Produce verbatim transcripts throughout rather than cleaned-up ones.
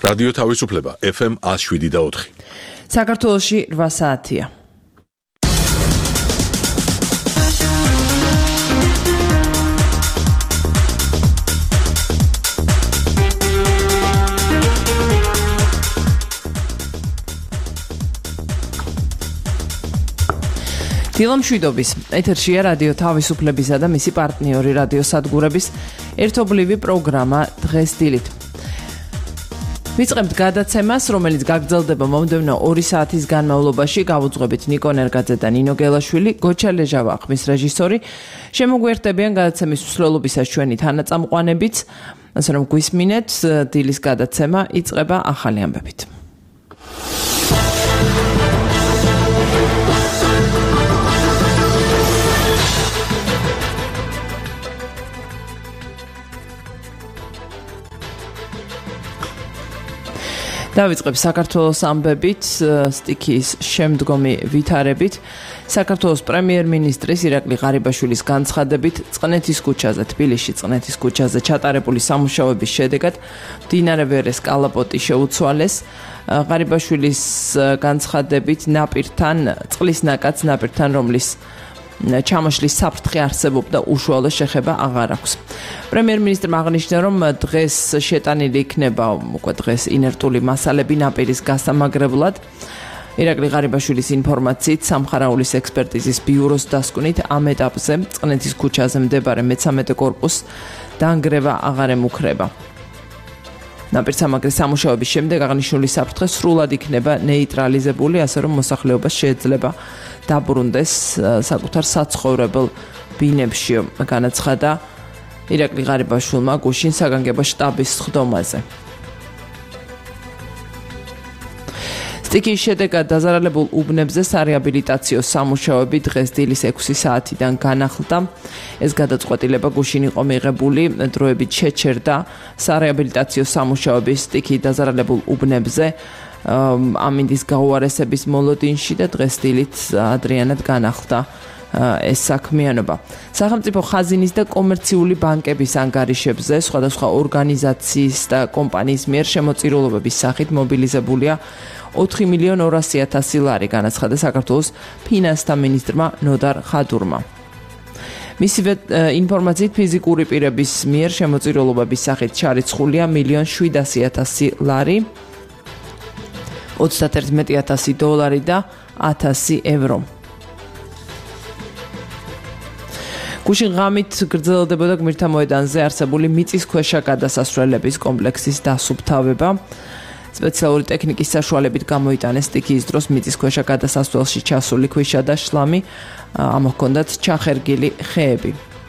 რადიო თავისუფლება ეფ ემ one oh seven და four. საქართველოში რვა საათია. დილამშვიდობის ეთერშია რადიო თავისუფლებისა და მისი პარტნიორი რადიო სადგურების ერთობლივი პროგრამა დღეს დილით. ვიწყებთ გადაცემას, რომელიც გაგრძელდება მომდევნო ორი საათის განმავლობაში. გავუძღვებით ნიკო ნერგაძე და ნინო გელაშვილი, გოჩა ლეჟავა ხმის რეჟისორი. შემოგვიერთდებიან გადაცემის მსვლელობისას ჩვენი თანაწამყვანებიც, ასე რომ გვისმინეთ, დილის გადაცემა იწყება ახალი ამბებით. დავიწყებ საქართველოს ამბებით, სტიქიის შემდგომი ვითარებით. საქართველოს პრემიერ-მინისტრის ირაკლი ღარიბაშვილის განცხადებით, წყნეთის ქუჩაზე, თბილისში წყნეთის ქუჩაზე ჩატარებული სამუშაოების შედეგად მდინარე ვერეს კალაპოტი შეუცვალეს. ღარიბაშვილის განცხადებით, ნაპირთან, წყლის ნაკადს ნაპირთან, რომლის ჩამოშლის საფრთხე არსებობდა, უშუალო შეხება აღარ აქვს. პრემიერ-მინისტრმა აღნიშნა, რომ დღეს შეტანილი იქნება უკვე დღეს ინერტული მასალები ნაპირის გასამაგრებლად. ირაკლი ღარიბაშვილის ინფორმაციით, სამხარაულის ექსპერტიზის ბიუროს დასკვნით, ამ ეტაპზე წყნეთის ქუჩაზე მდებარე მეთორმეტე კორპუსს დანგრევა აღარ ემუქრება. ნაპირსამაგრის სამუშაოების შემდეგ აღნიშნული საფრთხე სრულად იქნება ნეიტრალიზებული, ასე რომ მოსახლეობას შეეძლება დაბრუნდეს საკუთარ საცხოვრებელ ბინებში, განაცხადა ირაკლი ღარიბაშვილმა გუშინ საგანგებო შტაბის სხდომაზე. სტიქიის შედეგად დაზარალებულ უბნებზე სარეაბილიტაციო სამუშაოები დღეს დილის ექვსი საათიდან განახლდა. ეს გადაწყვეტილება გუშინ იყო მიღებული, დროებით შეჩერდა სარეაბილიტაციო სამუშაოების სტიქიის დაზარალებულ უბნებზე ამინდის გაუარესების მოლოდინში და დღეს დილით ადრიანად განახლდა ეს საქმიანობა. სახელმწიფო ხაზინის და კომერციული ბანკების ანგარიშებზე სხვადასხვა ორგანიზაციის და კომპანიის მიერ შემოწირულობების სახით მობილიზებულია ოთხი მილიონი ორასი ათასი ლარი, განაცხადა საქართველოს ფინანსთა მინისტრმა ნოდარ ხადურმა. მისივე ინფორმაციით, ფიზიკური პირების მიერ შემოწირულობების სახით ჩარიცხულია მილიონი შვიდასი ათასი ლარი, ოცდაერთი ათასი დოლარი და ათასი ევრო. გუშინ ღამით გრძელდებოდა გმირთა მოედანზე არსებული მიწისქვეშა გადასასვლელების კომპლექსის დასუფთავება. სპეციალური ტექნიკის საშუალებით გამოიტანეს სტიქიის დროს მიწისქვეშა გადასასვლელში ჩასული ქვიშა და შლამი, ამ ჰქონდათ ჩახერგილი ხეები.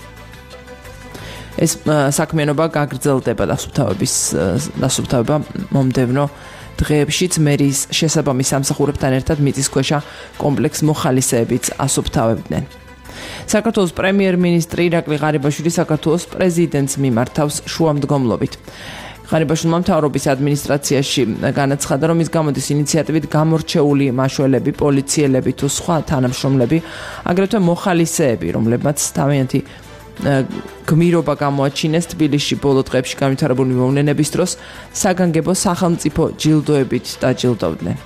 ეს საქმიანობა გაგრძელდება დასუფთავების დასუფთავება მომდევნო დღეებშიც მერიის შესაბამის სამსახურებთან ერთად მიწისქვეშა კომპლექს მოხალისეებიც ასუფთავებდნენ. საქართველოს პრემიერ-მინისტრი ირაკლი ღარიბაშვილი საქართველოს პრეზიდენტს მიმართავს შუამდგომლობით. ღარიბაშვილმა მთავრობის ადმინისტრაციაში განაცხადა, რომ ის გამოდის ინიციატივით გამორჩეული მაშველები, პოლიციელები თუ სხვა თანამშრომლები, აგრეთვე მოხალისეები, რომლებმაც თავიანთი გმირობა გამოაჩინეს თბილისში ბოლო დღეებში განვითარებული მოვლენების დროს საგანგებო სახელმწიფო ჯილდოებით დაჯილდოვდნენ.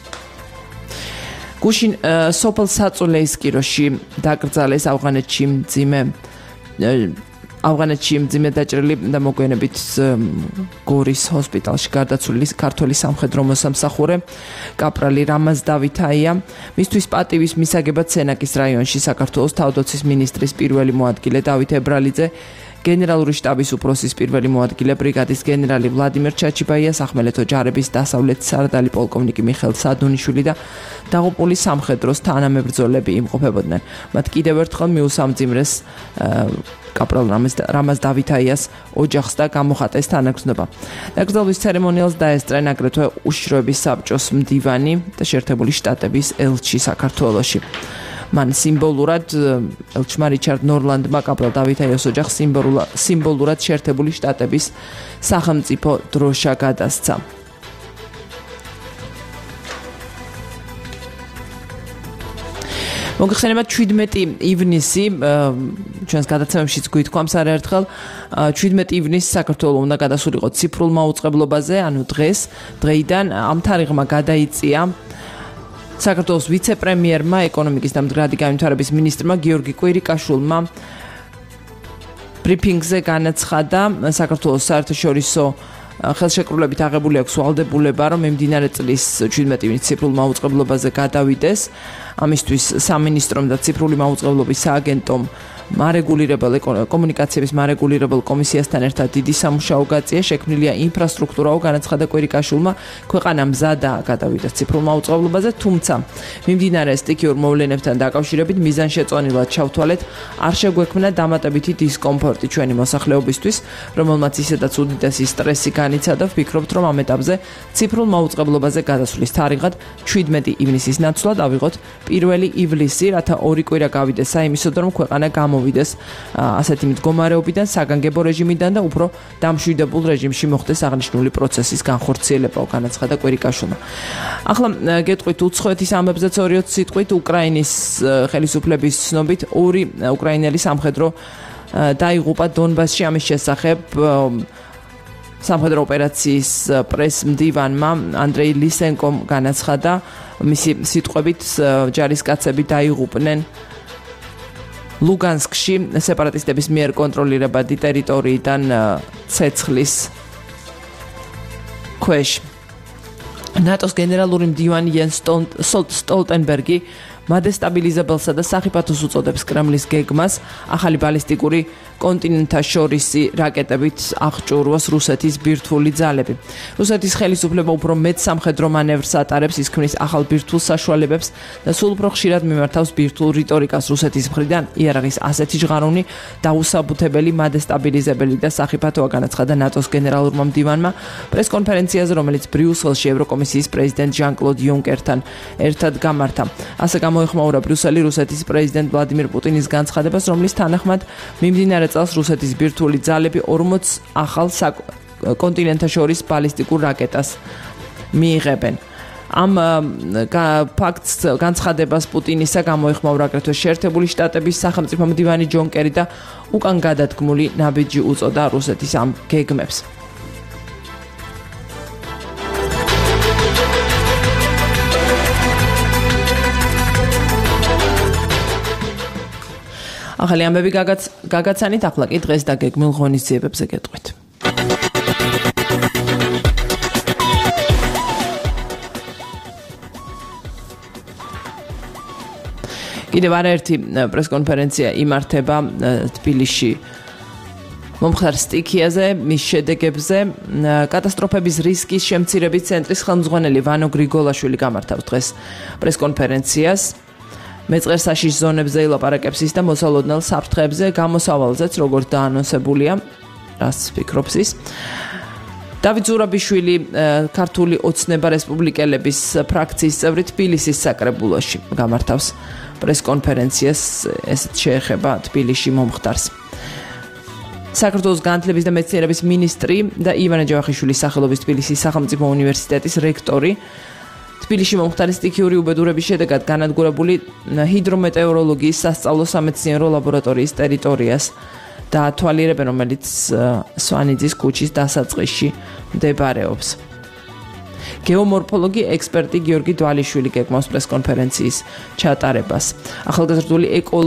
გუშინ სოფელ საწულეის კიროში დაკრძალეს ავღანეთში მძიმე ავღანეთში მძიმე დაჭრილი და მოგვიანებით გორის ჰოსპიტალში გარდაცვლილი ქართველი სამხედრო მოსამსახურე კაპრალი რამაზ დავითაია. მისთვის პატივის მისაგებად სენაკის რაიონში საქართველოს თავდაცვის მინისტრის პირველი მოადგილე დავით ებრალიძე, გენერალური შტაბის უფროსის პირველი მოადგილე ბრიგადის გენერალი ვლადიმერ ჩაჩიბაია, სახმელეთო ჯარების დასავლეთ სარდალი პოლკოვნიკი მიხეილ სადუნიშვილი და დაღუპული სამხედროს თანამებრძოლები იმყოფებოდნენ. მათ კიდევ ერთხელ მიუსამძიმრეს კაპრალ რამაზ დავითაიას ოჯახს და გამოხატეს თანაგრძნობა. დაკრძალვის ცერემონიალს დაესწრნენ აგრეთვე უშიშროების საბჭოს მდივანი და შეერთებული შტატების ელჩი საქართველოში. მან სიმბოლურად ელჩმა რიჩარდ ნორლანდმა კაპრალ დავითაიას ოჯახს სიმბოლურად შეერთებული შტატების სახელმწიფო დროშა გადასცა. მოგეხსენება შვიდმეტი ივნისი ჩვენს გადაცემებშიც გვითქვამს არაერთხელ შვიდმეტი ივნისი საქართველოს უნდა გადასულიყო ციფრულ მაუწყებლობაზე, ანუ დღეს დღეიდან ამ თარიღმა გადაიწია საქართველოს ვიცე-პრემიერმა, ეკონომიკის და მდგრადი განვითარების მინისტრმა გიორგი კვირიკაშვილმა ბრიფინგზე განაცხადა საქართველოს საერთაშორისო ხელშეკრულებით აღებული აქვს ვალდებულება, რომ მიმდინარე წლის შვიდმეტი ივნისის ციფრულ მაუწყებლობაზე გადავიდეს. ამისთვის სამინისტრომ და ციფრული მაუწყებლობის სააგენტომ მარეგულირებელ კომუნიკაციების მარეგულირებელ კომისიასთან ერთად დიდი სამუშაო გაწია, შექმნილია ინფრასტრუქტურაო, განაცხადა კვირიკაშვილმა, ქვეყანა მზადაა გადავიდეს ციფრულ მაუწყებლობაზე, თუმცა მიმდინარე სტიქიურ მოვლენებთან დაკავშირებით მიზანშეწონილად ჩავთვალეთ, არ შეგვექმნა დამატებითი დისკომფორტი ჩვენი მოსახლეობისთვის, რომელმაც ისედაც უდიდესი სტრესი განიცადა. ვფიქრობთ, რომ ამ ეტაპზე ციფრულ მაუწყებლობაზე გადასვლის თარიღად შვიდმეტი ივნისის ნაცვლად ავიღოთ პირველი ივლისი, რათა ორი კვირა გავიდეს საიმისოდ, რომ ქვეყანა გამოვიდეს ასეთი მდგომარეობიდან, საგანგებო რეჟიმიდან და უფრო დამშვიდებულ რეჟიმში მოხდეს აღნიშნული პროცესის განხორციელება, განაცხადა კვირიკაშვილმა. ახლა გეტყვით უცხოეთის ამბებზეც ორი სიტყვით. უკრაინის ხელისუფლების ცნობით ორი უკრაინელი სამხედრო დაიღუპა დონბასში. ამის შესახებ სამხედრო ოპერაციის პრეს-მდივანმა ანდრეი ლისენკომ განაცხადა, მისი სიტყვებით ჯარისკაცები დაიღუპნენ ლუგანსკში სეპარატისტების მიერ კონტროლირებადი ტერიტორიიდან ცეცხლის ქვეშ. ნატოს გენერალური მდივანი იენს სტოლტენბერგი მადესტაბილიზებელსა და სახიფათოს უწოდებს კრემლის გეგმას ახალი ბალისტიკური კონტინენტთაშორისი რაკეტებით აღჭურვას რუსეთის ბირთვული ძალები. რუსეთის ხელისუფლება უფრო მეტ სამხედრო მანევრს ატარებს, ის ქმნის ახალ ბირთვულ საშუალებებს და სულ უფრო ხშირად მიმართავს ბირთვულ რიტორიკას. რუსეთის მხრიდან იარაღის ასეთი ჟღარუნი დაუსაბუთებელი, მადესტაბილიზებელი და სახიფათოა, განაცხადა ნატოს გენერალურმა მდივანმა პრესკონფერენციაზე, რომელიც ბრიუსელში ევროკომისიის პრეზიდენტ ჟან-კლოდ იუნკერთან ერთად გამართა. ასე გამოეხმაურა ბრიუსელი რუსეთის პრეზიდენტ ვლადიმირ პუტინის განცხადებას, რომლის თანახმად მიმდინარე წელს რუსეთის ბირთვული ძალები ორმოც ახალ კონტინენტთაშორის ბალისტიკურ რაკეტას მიიღებენ. ამ ფაქტს განცხადებას პუტინისა გამოეხმაურა აგრეთვე შეერთებული შტატების სახელმწიფო მდივანი ჯონ კერი და უკან გადადგმული ნაბიჯი უწოდა რუსეთის ამ გეგმებს. ახალი ამბები გაგაცანით, ახლა კი დღეს დაგეგმილ ღონისძიებებზე გეტყვით. კიდევ არაერთი პრესკონფერენცია იმართება თბილისში მომხდარ სტიქიაზე, მის შედეგებზე. კატასტროფების რისკის შემცირების ცენტრის ხელმძღვანელი ვანო გრიგოლაშვილი გამართავს დღეს პრესკონფერენციას. მეწყერსაშიშ ზონებზე ილაპარაკებს ის და მოსალოდნელ საფრთხეებზე, გამოსავალზეც, როგორც დაანონსებულია, რას ფიქრობს ის. დავით ზურაბიშვილი, ქართული ოცნება რესპუბლიკელების ფრაქციის წევრი, თბილისის საკრებულოში გამართავს პრესკონფერენციას, ესეც შეეხება თბილისში მომხდარს. საქართველოს განათლების და მეცნიერების მინისტრი და ივანე ჯავახიშვილის სახელობის თბილისის სახელმწიფო უნივერსიტეტის რექტორი თბილისში მომხდარი სტიქიური უბედურების შედეგად განადგურებული ჰიდრომეტეოროლოგიის სასწავლო სამეცნიერო ლაბორატორიის ტერიტორიას დაათვალიერებენ, რომელიც სვანიძის ქუჩის დასაწყისში მდებარეობს. გეომორფოლოგი ექსპერტი გიორგი დვალიშვილი გეგმავს პრესკონფერენციის ჩატარებას. ახალგაზრდული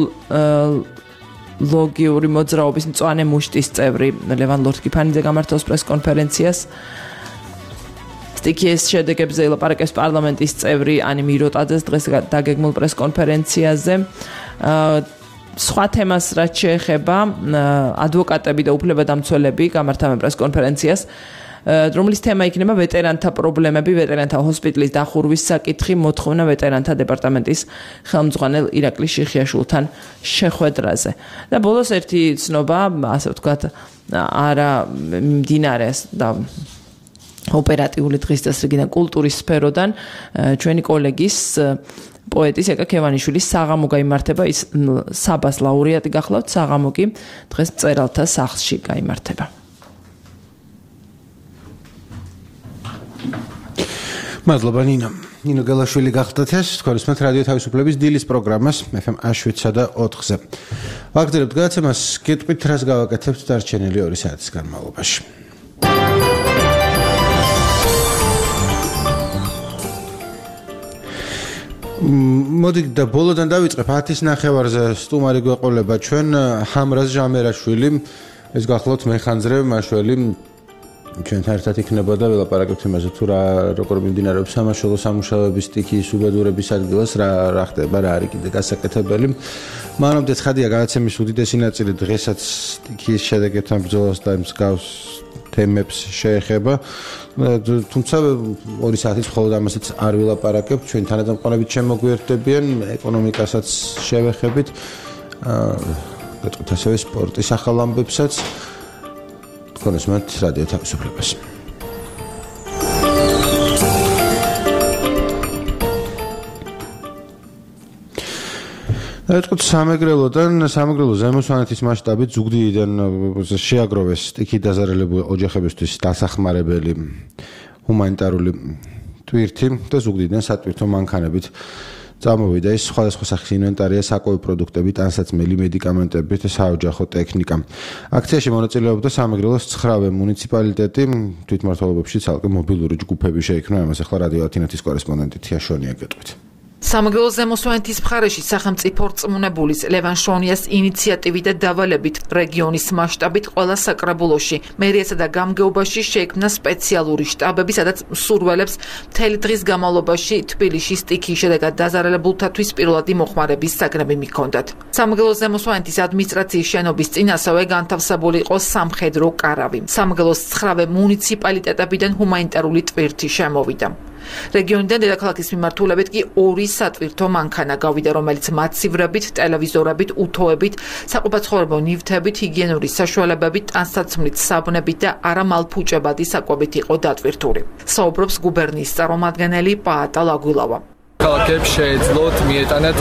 ეკოლოგიური მოძრაობის მწვანე მუშტის წევრი ლევან ლორთქიფანიძე გამართავს პრესკონფერენციას. სტიქიის შედეგებზე ილაპარაკებს პარლამენტის წევრი ანი მიროტაძეს დღეს დაგეგმილ პრესკონფერენციაზე. სხვა თემას რაც შეეხება, ადვოკატები და უფლებადამცველები გამართავენ პრესკონფერენციას, რომლის თემა იქნება ვეტერანთა პრობლემები, ვეტერანთა ჰოსპიტალის დახურვის საკითხი, მოთხოვნა ვეტერანთა დეპარტამენტის ხელმძღვანელ ირაკლი შიხიაშვილთან შეხვედრაზე. და ბოლოს ერთი ცნობა, ასე ვთქვათ, არა მიმდინარეს და ოპერატიული დღის წესრიგიდან კულტურის სფეროდან ჩვენი კოლეგის პოეტის ეკა ქევანიშვილის საღამო გაიმართება, ის საბას ლაურეატი გახლავთ, საღამო კი დღეს მწერალთა სახლში გაიმართება. მადლობა ნინა. ნინო გელაშვილი გახდათ ეს თქვენს რადიო თავისუფლების დილის პროგრამას ეფ ემ შვიდსა და ოთხზე. ვაგრძელებთ გადაცემას, გეტყვით რას გავაკეთებთ დარჩენილი ორი საათის განმავლობაში. მოდი და ბოლოდან დავიწყებ ათის ნახევარზე სტუმარი გვეყოლება ჩვენ ჰამრაზ ჟამერაშვილი, ეს გახლავთ მეხანძრე მაშველი. ჩვენთან ერთად იქნება და ველაპარაკებთ იმაზე თუ რა როგორ მიმდინარეობს სამაშველო სამუშაოების სტიქიის უბედურების ადგილას რა რა ხდება რა არის კიდე გასაკეთებელი. მანამდე ცხადია გადაცემის უდიდესი ნაწილი დღესაც სტიქიის შედეგებთან ბრძოლას და მსგავს თემებს შეეხება. თუმცა ორი საათის მხოლოდ ამასაც არ ვილაპარაკებთ, ჩვენ თანადამყარებით შემოგვიერთდებიან, ეკონომიკასაც შევეხებით, გეტყვით ასევე სპორტის ახალ ამბებსაც. კონსმეთ რადიო თავისუფლებას. ეთქოთ სამეგრელოდან, სამეგრელო ზემოსვანეთის მასშტაბით ზუგდიდიდან შეაგროვეს სტიქით დაზარალებული ოჯახებისთვის დასახმარებელი ჰუმანიტარული ტვირთი და ზუგდიდიდან სატვირთო მანქანებით წამოვიდა ის სხვადასხვა სახის ინვენტარია, საკვები პროდუქტები, ტანსაცმელი, მედიკამენტები და საოჯახო ტექნიკა. აქციაში მონაწილეობდა სამეგრელოს ცხრა მუნიციპალიტეტი, თვითმმართველობებში ცალკე მობილური ჯგუფები შეიქმნა, ამას ახლა რადიო ათინათის კორესპონდენტი თია შონია გეტყვით. სამეგრელოს ზემოსვანეთის მხარეში სახელმწიფო რწმუნებულის ლევან შონიას ინიციატივით და დავალებით რეგიონის მასშტაბით ყველა საკრებულოში, მერიასა და გამგეობაში შეიქმნა სპეციალური შტაბები, სადაც მსურველებს მთელი დღის განმავლობაში თბილისში სტიქიის შედეგად დაზარალებულთათვის პირველადი მოხმარების საგნები მიჰქონდათ. სამეგრელოს ზემოსვანეთის ადმინისტრაციის შენობის წინ ასევე განთავსებული იყო სამხედრო კარავი. სამეგრელოს ცხრა მუნიციპალიტეტებიდან ჰუმანიტარული ტვირთი შემოვიდა. რეგიონიდან დედაქალაქის მიმართულებით კი ორი სატვირთო მანქანა გავიდა, რომელიც მაცივრებით, ტელევიზორებით, უთოებით, საყოფაცხოვრებო ნივთებით, ჰიგიენური საშუალებებით, ტანსაცმლით, საბნებით და არამალფუჭებადი საკვებით იყო დატვირთული. საუბრობს გუბერნიის წარმომადგენელი პაატა ლაგვილავა. მოქალაქეებს შეეძლოთ მიეტანათ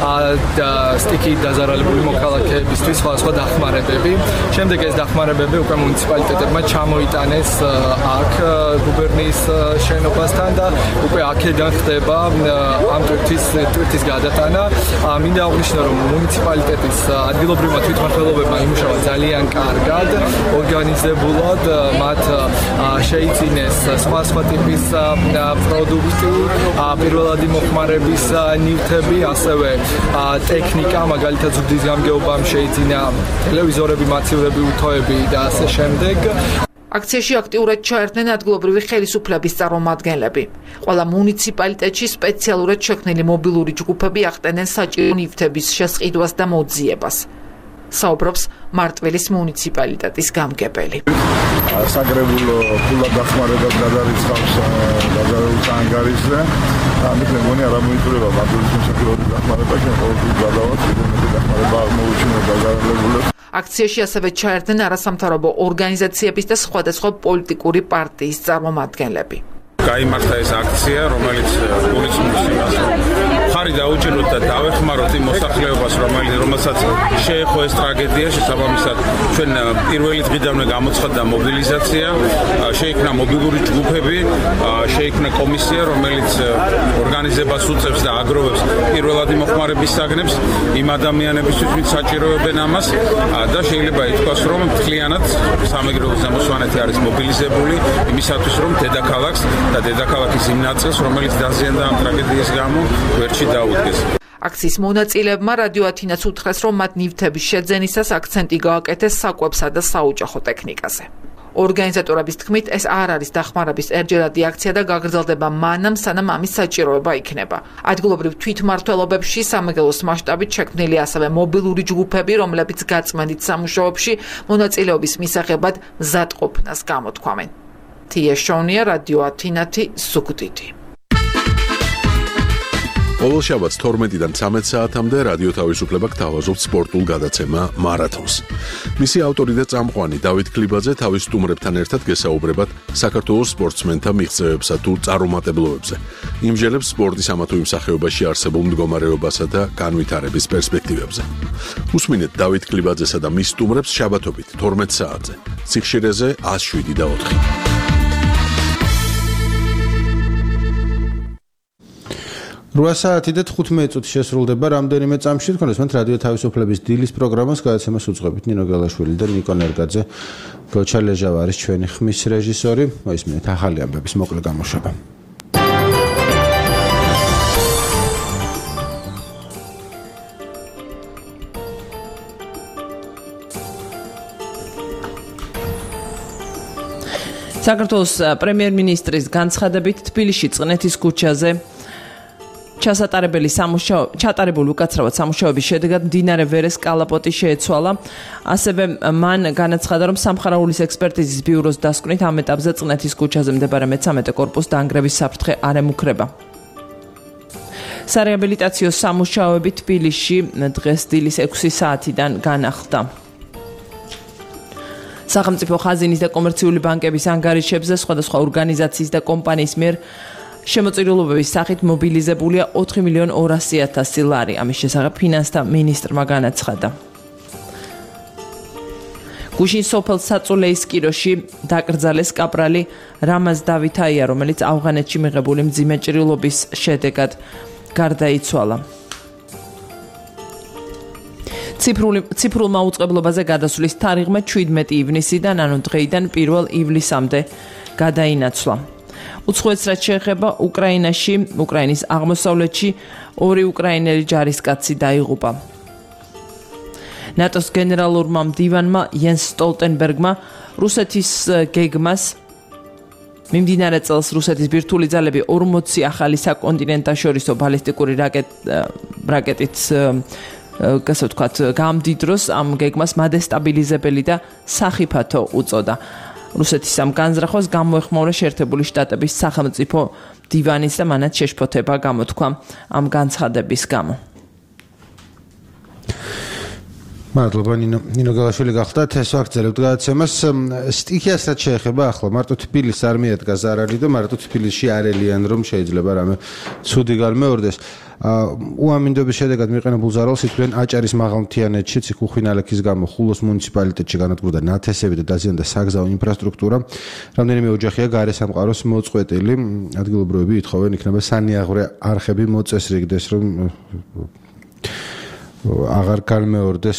სტიქიით დაზარალებული მოქალაქეებისთვის სხვადასხვა დახმარებები. შემდეგ ეს დახმარებები უკვე მუნიციპალიტეტებმა ჩამოიტანეს აქ გუბერნიის შენობასთან და უკვე აქედან ხდება ამ ტვირთის ტვირთის გადატანა. მინდა აღნიშნო, რომ მუნიციპალიტეტის ადგილობრივმა თვითმმართველობებმა იმუშავა ძალიან კარგად, ორგანიზებულად, მათ შეიწინეს სხვადასხვა ტიპის პროდუქტი, პირველადი მოხმარების ნივთები, ასევე ტექნიკა, მაგალითად ზუგდიდის გამგეობამ შეიძინა ტელევიზორები, მაცივრები, უთოები და ასე შემდეგ. აქციაში აქტიურად ჩაერთნენ ადგილობრივი ხელისუფლების წარმომადგენლები. ყველა მუნიციპალიტეტში სპეციალურად შექმნილი მობილური ჯგუფები ახდენენ საჭირო ნივთების შესყიდვას და მოძიებას. საუბრობს მარტვილის მუნიციპალიტეტის გამგებელი. საკრებულო ფულად დახმარებას გადარიცხავს დაზარალებულთა ანგარიშზე. ამით მე მგონი არ ამოიწურება მარტვილის მუნიციპალიტეტის დახმარება, ჩვენ ყოველთვის გადავართ, მეტი დახმარება აღმოუჩინოთ დაზარალებულებს. აქციაში ასევე ჩაერთნენ არასამთავრობო ორგანიზაციების და სხვადასხვა პოლიტიკური პარტიის წარმომადგენლები. გაიმართა ეს აქცია, რომელიც გულისხმობს იმას, რომ ხარი დაუჭიროთ და დავეხმაროთ იმ მოსახლეობას, რომელსაც შეეხო ეს ტრაგედია. შესაბამისად, ჩვენ პირველი დღიდანვე გამოცხადდა მობილიზაცია, შეიქმნა მობილური ჯგუფები, შეიქმნა კომისია, რომელიც ორგანიზებას უწევს და აგროვებს პირველადი მოხმარების საგნებს იმ ადამიანებისთვის, ვინც საჭიროებენ ამას და შეიძლება ითქვას, რომ მთლიანად სამეგრელოს ზემოსვანეთი არის მობილიზებული იმისათვის, რომ დედაქალაქს და დედაქალაქის იმ ნაწილს, რომელიც დაზიანდა ამ ტრაგედიის გამო, ვერჩი დაუდგეს. აქციის მონაწილეებმა რადიო ათინას უთხრეს, რომ მათ ნივთების შეძენისას აქცენტი გააკეთეს საკვებსა და საოჯახო ტექნიკაზე. ორგანიზატორების თქმით, ეს არ არის დახმარების ერთჯერადი აქცია და გაგრძელდება მანამ, სანამ ამის საჭიროება იქნება. ადგილობრივ თვითმმართველობებში სამეგრელოს მასშტაბით შექმნილი ასევე მობილური ჯგუფები, რომლებიც გაწმენდით სამუშაოებში მონაწილეობის მისაღებად მზადყოფნას გამოთქვამენ. თია შონია, რადიო ათინათი, ზუგდიდი. ყოველ შაბათს თორმეტიდან ცამეტ საათამდე რადიო თავისუფლება გთავაზობთ სპორტულ გადაცემა მარათონს. მისი ავტორი და წამყვანი დავით ქლიბაძე თავის სტუმრებთან ერთად გესაუბრებათ საქართველოს სპორტსმენთა მიღწევებსა თუ წარუმატებლობებზე. იმჟელებს სპორტის ამა თუ იმ სახეობაში არსებულ მდგომარეობასა და განვითარების პერსპექტივებზე. უსმინეთ დავით ქლიბაძესა და მის სტუმრებს შაბათობით თორმეტ საათზე. სიხშირეზე ათს შვიდი და ოთხი. რვა საათი და თხუთმეტი წუთი შესრულდება რამდენიმე წამში თქვენს რადიო თავისუფლების დილის პროგრამას გადაცემას უძღვებით ნინო გელაშვილი და ნიკო ნერგაძე. გოჩა ლეჟავა არის ჩვენი ხმის რეჟისორი. მოისმინეთ ახალი ამბების მოკლე გამოშვება. საქართველოს პრემიერ-მინისტრის განცხადებით თბილისში წყნეთის ქუჩაზე ჩასატარებელი სამუშაო ჩატარებული უკაცრავად სამუშაოების შედეგად მდინარე ვერეს კალაპოტი შეეცვალა. ასევე მან განაცხადა, რომ სამხარაულის ექსპერტიზის ბიუროს დასკვნით ამ ეტაპზე წყნეთის ქუჩაზე მდებარე მეთერთმეტე კორპუს დაანგრევის საფრთხე არ ემუქრება. სარეაბილიტაციო სამუშაოები თბილისში დღეს დილის ექვსი საათიდან განახლდა. სახელმწიფო ხაზინის და კომერციული ბანკების ანგარიშებზე სხვადასხვა ორგანიზაციის და კომპანიის მიერ შემოწირულობების სახით მობილიზებულია ოთხი მილიონი ორასი ათასი ლარი. ამის შესახებ ფინანსთა მინისტრმა განაცხადა. გუშინ სოფელ საწულეის კიროში დაკრძალეს კაპრალი რამაზ დავითაია, რომელიც ავღანეთში მიღებული მძიმე ჭრილობის შედეგად გარდაიცვალა. ციფრული ციფრულ მაუწყებლობაზე გადასვლის თარიღმა შვიდმეტი ივნისიდან, ანუ დღეიდან პირველ ივლისამდე გადაინაცვლა. უცხოეთს რაც შეეხება უკრაინაში, უკრაინის აღმოსავლეთში ორი უკრაინელი ჯარისკაცი დაიღუპა. ნატოს გენერალურმა მდივანმა იენს სტოლტენბერგმა რუსეთის გეგმას მიმდინარე წელს რუსეთის ბირთვული ძალები ორმოცი ახალი საკონტინენტაშორისო ბალისტიკური რაკეტ რაკეტით ასე ვთქვათ, გამდიდროს ამ გეგმას მადესტაბილიზებელი და სახიფათო უწოდა. რუსეთის ამ განზრახვას გამოეხმაურა შეერთებული შტატების სახელმწიფო დივანის და მანაც შეშფოთება გამოთქვა ამ განცხადების გამო. მადლობა ნინო ნინო გელაშვილი გახდათ ეს ვაგრძელებთ გადაცემას. სტიქიას რაც შეეხება ახლა მარტო თბილისს არ მიადგა ზარალი და მარტო თბილისში არ ელიან რომ შეიძლება რამე ცუდი გამეორდეს. უამინდობის შედეგად მიყენებულ ზარალს ითვლიან აჭარის მაღალმთიანეთში ციხუხინალექის გამო ხულოს მუნიციპალიტეტში განადგურდა ნათესები და დაზიანდა საგზაო ინფრასტრუქტურა. რამდენიმე ოჯახია გარესამყაროს მოწყვეტილი. ადგილობრივები ითხოვენ იქნება სანიაღვრე არხები მოწესრიგდეს რომ აღარ განმეორდეს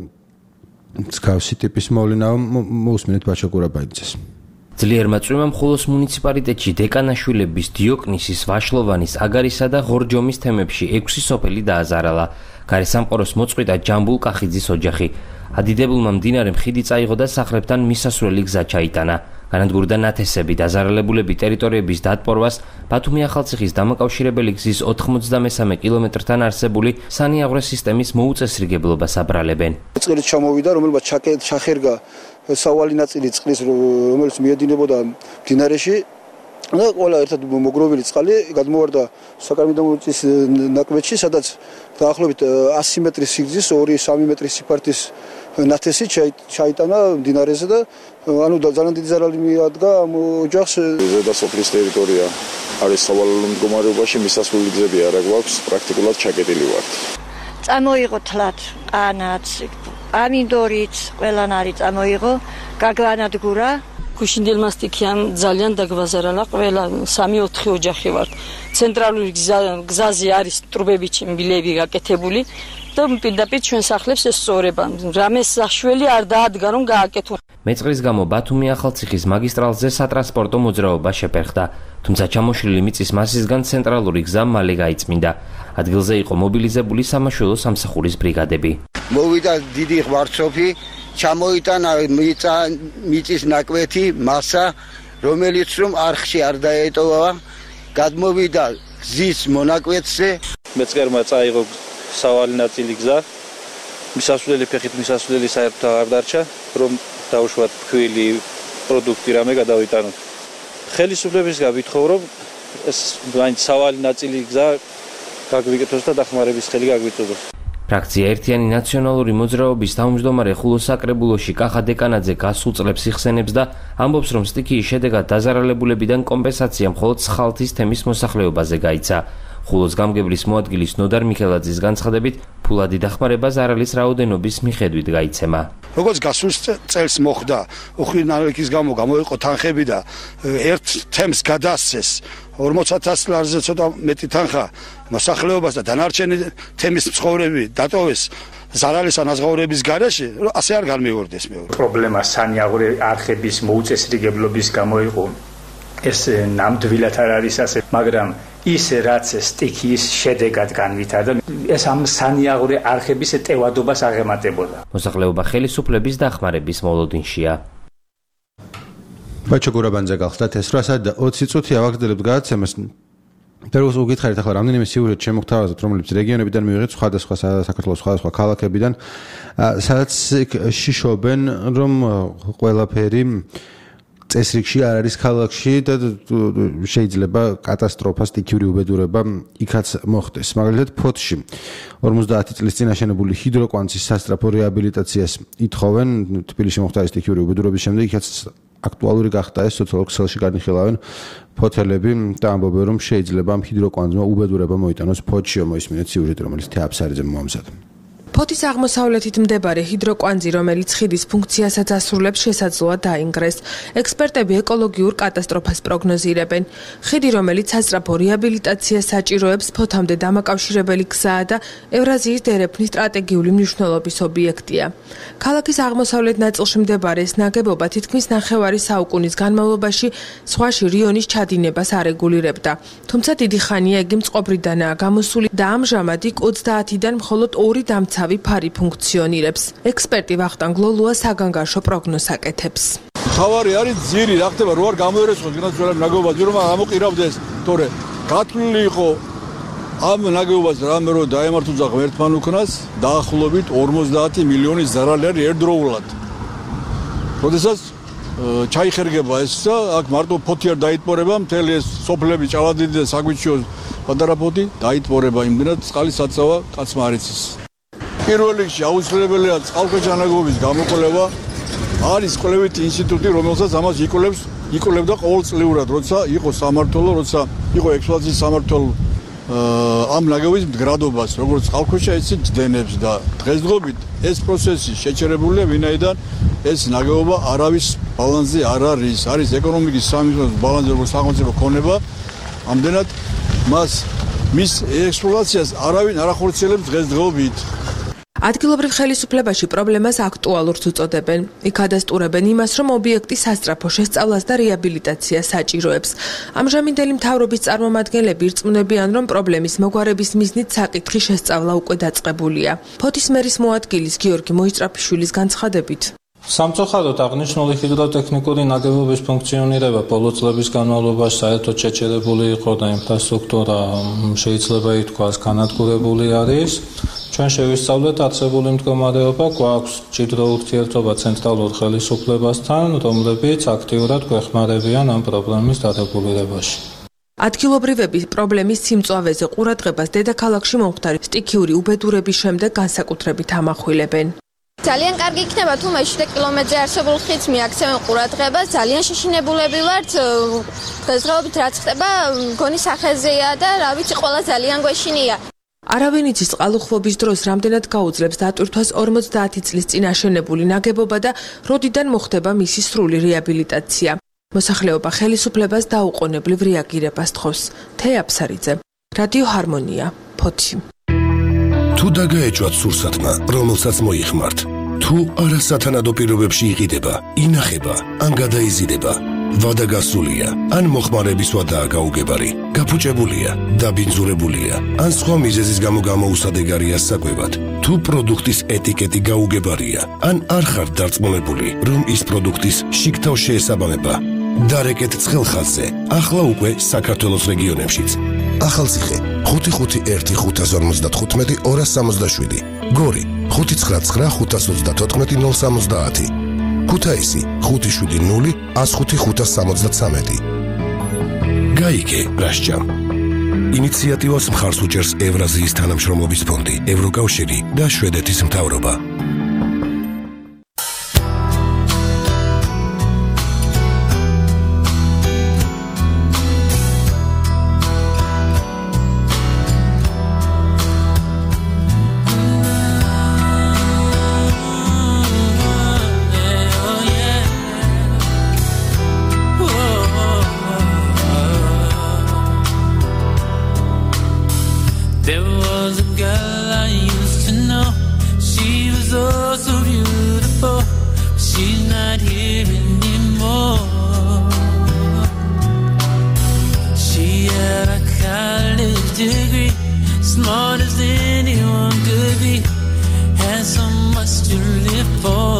მსგავსი ტიპის მოვლენა. მოусმინეთ ბაჩა კურაბაიძეს. ძლიერმა წვიმამ ხულოს მუნიციპალიტეტში დეკანაშვილების, დიოკნისის, ვაშლოვანის, აგარისა და ღორჯომის თემებში ექვსი სოფელი დააზარალა. გარესამყაროს მოწყვიტა ჯამბულ კახიძის ოჯახი. ადიდებულმა მდინარემ ხიდი წაიღო და სახლებთან მისასვლელი გზა ჩაიტანა. განადგურდა ნათესები, დაზარალებულები ტერიტორიების დატბორვას ბათუმი ახალციხის დამაკავშირებელი გზის ოთხმოცდამესამე კილომეტრთან არსებული სანიაღვრე სისტემის მოუწესრიგებლობას აბრალებენ. წყლით ჩამოვიდა, რომელმაც ჩახერგა სავალი ნაწილი წყლის, რომელიც მიედინებოდა მდინარეში და ყველა ერთად მოგროვილი წყალი გადმოვარდა საკარმიდამოწის ნაკვეთში, სადაც დაახლოებით ასი მეტრის სიგრძის, ორი სამი მეტრის სიფართის ნათესი ჩაიტანა მდინარეზე და ანუ ძალიან დიდი ზარალი მიადგა ამ ოჯახს. ზედა სოფლის ტერიტორია არის სავალალო მდგომარეობაში, მისასვლელი გზები არ აქვს, პრაქტიკულად ჩაკეტილი ვართ. წამოიღო თლად, ყანაც, ამინდორიც, ყველანარი წამოიღო, გაგვანადგურა. გუშინდელმა სტიქიამ ძალიან დაგვაზარალა, ყველა სამი ოთხი ოჯახი ვართ. ცენტრალური გზაზე არის ტრუბები, ჩიმბილები გაკეთებული და პირდაპირ ჩვენ სახლებს ესწორება. რამეს საშველი არ დაადგა რომ გააკეთო. მეწყრის გამო ბათუმი ახალციხის მაგისტრალზე სატრანსპორტო მოძრაობა შეფერხდა, თუმცა ჩამოშლილი მიწის მასისგან ცენტრალური გზა მალე გაიწმინდა. ადგილზე იყო მობილიზებული სამაშველო სამსახურის ბრიგადები. მოვიდა დიდი ღვარცოფი, ჩამოიტანა მიწის ნაკვეთი მასა, რომელიც რომ არხში არ დაეტოვა, გადმოვიდა გზის მონაკვეთზე. მეწყერმა წაიღო სავალი ნაწილი გზა, მისასვლელი ფეხით მისასვლელი საერთოდ არ დარჩა, რომ დაუშვათ ფქვილი პროდუქტი რამე გადავიტანოთ. ხელისუფლებისგან ვითხოვ, რომ ეს მაინც სავალი ნაწილი გზა გაგვიკეთოს და დახმარების ხელი გაგვიწოდოს. ფრაქცია ერთიანი ნაციონალური მოძრაობის თავმჯდომარე ხულოს საკრებულოში კახა დეკანაძე გასულ წლებს იხსენებს და ამბობს, რომ სტიქიის შედეგად დაზარალებულებიდან კომპენსაცია მხოლოდ სხალთის თემის მოსახლეობაზე გაიცა. ხულოს გამგებლის მოადგილის ნოდარ მიქელაძის განცხადებით, ფულადი დახმარება ზარალის რაოდენობის მიხედვით გაიცემა. როგორც გასულ წელს მოხდა უხინარეკის გამო გამოიყო თანხები და ერთ თემს გადასცეს ორმოცდაათ ლარზე ცოტა მეტი თანხა მოსახლეობას და დანარჩენი თემის ცხოვრები დატოვეს ზარალის ანაზღაურების გარეშე ასე არ განმეორდეს მეორე პრობლემა სანიაღური არხების მოუწესრიგებლობის გამო იყო ეს ნამდვილად არ არის ასე მაგრამ ის რაც სტიქის შედეგად განვითარდა ეს ამ სანიაღური არხების ტევადობას აღემატებოდა მოსახლეობა ხელისუფლების დახმარების მოლოდინშია ბაჩო გურაბანძე გახლდათ ეს რასად და ოცი წუთი ავაგრძელებთ გადაცემას პერუს უგითხარით ახლა რამდენიმე სიუჟეტი შემოგთავაზოთ რომლებიც რეგიონებიდან მივიღეთ სხვადასხვა საქართველოს სხვადასხვა ქალაქებიდან სადაც შიშობენ რომ ყველაფერი წესრიგში არ არის ქალაქში და შეიძლება კატასტროფა სტიქიური უბედურება იქაც მოხდეს მაგალითად ფოთში ორმოცდაათი წლის წინ აშენებული ჰიდროკვანძის სასწრაფო რეაბილიტაციას ითხოვენ თბილისში მოხდა სტიქიური უბედურების შემდეგ იქაც აქტუალური გახდა ეს სოციოლოგ ქსელში განიხილავენ ფოთელები და ამბობენ რომ შეიძლება ამ ჰიდროკვანძმა უბედურება მოიტანოს ფოთშიო მოისმინეთ სიუჟეტი რომელიც თეაფსარიძემ მოამზადა ფოთის აღმოსავლეთით მდებარე ჰიდროკვანძი, რომელიც ხიდის ფუნქციასაც ასრულებს, შესაძლოა დაინგრეს. ექსპერტები ეკოლოგიურ კატასტროფას პროგნოზირებენ. ხიდი, რომელიც სასწრაფო რეაბილიტაციას საჭიროებს, ფოთამდე დამაკავშირებელი გზაა და ევრაზიის დერეფნის სტრატეგიული მნიშვნელობის ობიექტია. ქალაქის აღმოსავლეთ ნაწილში მდებარე ეს ნაგებობა თითქმის ნახევარი საუკუნის განმავლობაში ზღვაში რიონის ჩადინებას არეგულირებდა. თუმცა დიდი ხანია იგი მწყობრიდანაა გამოსული და ამჟამად იქ ოცდაათიდან მხოლოდ ორი დამცა ფარი ფუნქციონირებს. ექსპერტი ვახტანგ ლოლუა საგანგაშო პროგნოზს აკეთებს. თავარი არის ძირი, რა ხდება, რო არ გამოერესხოს გინაც ძველად ნაგებობაზე, რომ ამოყირავდეს, თორე გათვლილი იყო ამ ნაგებობას რამე რო დაემართუძა ღმერთთან უკნას, დაახლოებით ორმოცდაათი მილიონი ზარალი არის ერთდროულად. როდესაც ჩაიხერგება ეს და აქ მარტო ფოთი არ დაიტბორება, მთელი ეს სოფლები ჭალადიდი და საგვიჩიო პატარა ფოთი დაიტბორება, იმდენად წყალი საწავა კაცმა არ იცის. პირველ რიგში აუცილებელია წყალქვეშა ნაგებობის გამოკვლევა. არის კვლევითი ინსტიტუტი, რომელსაც ამას იკვლევს, იკვლევდა ყოველწლიურად, როცა იყო სამმართველო, როცა იყო ექსპლუატაციის სამმართველო ამ ნაგებობის მდგრადობას, როგორც წყალქვეშა, ისე ჯდენებს და დღესდღეობით ეს პროცესი შეჩერებულია, ვინაიდან ეს ნაგებობა არავის ბალანსზე არ არის. არის ეკონომიკის სამინისტროს ბალანსზე, როგორც სახელმწიფო ქონება. ამდენად მას მის ექსპლუატაციას არავინ არ ახორციელებს დღესდღეობით. ადგილობრივ ხელისუფლებაში პრობლემას აქტუალურს უწოდებენ. იქ ადასტურებენ იმას, რომ ობიექტი სასწრაფო შესწავლას და რეაბილიტაციას საჭიროებს. ამჟამინდელი მთავრობის წარმომადგენლები ირწმუნებიან, რომ პრობლემის მოგვარების მიზნით საკითხი შესწავლა უკვე დაწყებულია. ფოთის მერის მოადგილის გიორგი მოისწრაფიშვილის განცხადებით. სამწუხაროდ აღნიშნული ჰიდროტექნიკური ნაგებობის ფუნქციონირება ბოლო წლების განმავლობაში საერთოდ შეჩერებული იყო და ინფრასტრუქტურა შეიძლება ითქვას განადგურებული არის. ჩვენ შევისწავლეთ არსებული მდგომარეობა, გვაქვს მჭიდრო ურთიერთობა ცენტრალურ ხელისუფლებასთან, რომლებიც აქტიურად გვეხმარებიან ამ პრობლემის დარეგულირებაში. ადგილობრივები პრობლემის სიმწვავეზე ყურადღებას დედაქალაქში მომხდარი სტიქიური უბედურების შემდეგ განსაკუთრებით ამახვილებენ. ძალიან კარგი იქნება თუ მე შვიდ კილომეტრზე არსებულ ხიდს მიაქცევენ ყურადღებას, ძალიან შეშინებულები ვართ. დღესდღეობით რაც ხდება, მგონი სახეზეა და რა ვიცი, ყველა ძალიან გვეშინია. არავინ იცის წყალუხვობის დროს რამდენად გაუძლებს დატვირთვას ორმოცდაათი წლის წინ აშენებული ნაგებობა და როდიდან მოხდება მისი სრული რეაბილიტაცია. მოსახლეობა ხელისუფლებას დაუყოვნებლივ რეაგირებას თხოვს. თეაფსარიძე, რადიო ჰარმონია, ფოთი. თუ დაგაეჭვათ სურსათმა, რომელსაც მოიხმართ, თუ არასათანადო პირობებში იყიდება, ინახება, ან გადაიზიდება, ვადა გასულია, ან მოხმარების ვადაა გაუგებარი, გაფუჭებულია, დაბინძურებულია, ან სხვა მიზეზის გამო გამოუსადეგარია საკვებად, თუ პროდუქტის ეტიკეტი გაუგებარია, ან არ ხართ დარწმუნებული, რომ ის პროდუქტის შიგთავ შეესაბამება, დარეკეთ ცხელხაზზე, ახლა უკვე საქართველოს რეგიონებშიც. ახალციხე ხუთი ხუთი ერთი ხუთას ორმოცდათხუთმეტი ორას სამოცდაშვიდი, გორი ხუთი ცხრა ცხრა ხუთას ოცდათოთხმეტი ნულ სამოცდაათი, ქუთაისი ხუთი შვიდი ნული ას ხუთი ხუთას სამოცდაცამეტი. გაიგე რასჯამ. ინიციატივას მხარს უჭერს ევრაზიის თანამშრომლობის ფონდი, ევროკავშირი და შვედეთის მთავრობა. oh so beautiful. She's not here anymore. She had a college degree, smart as anyone could be, had so much to live for.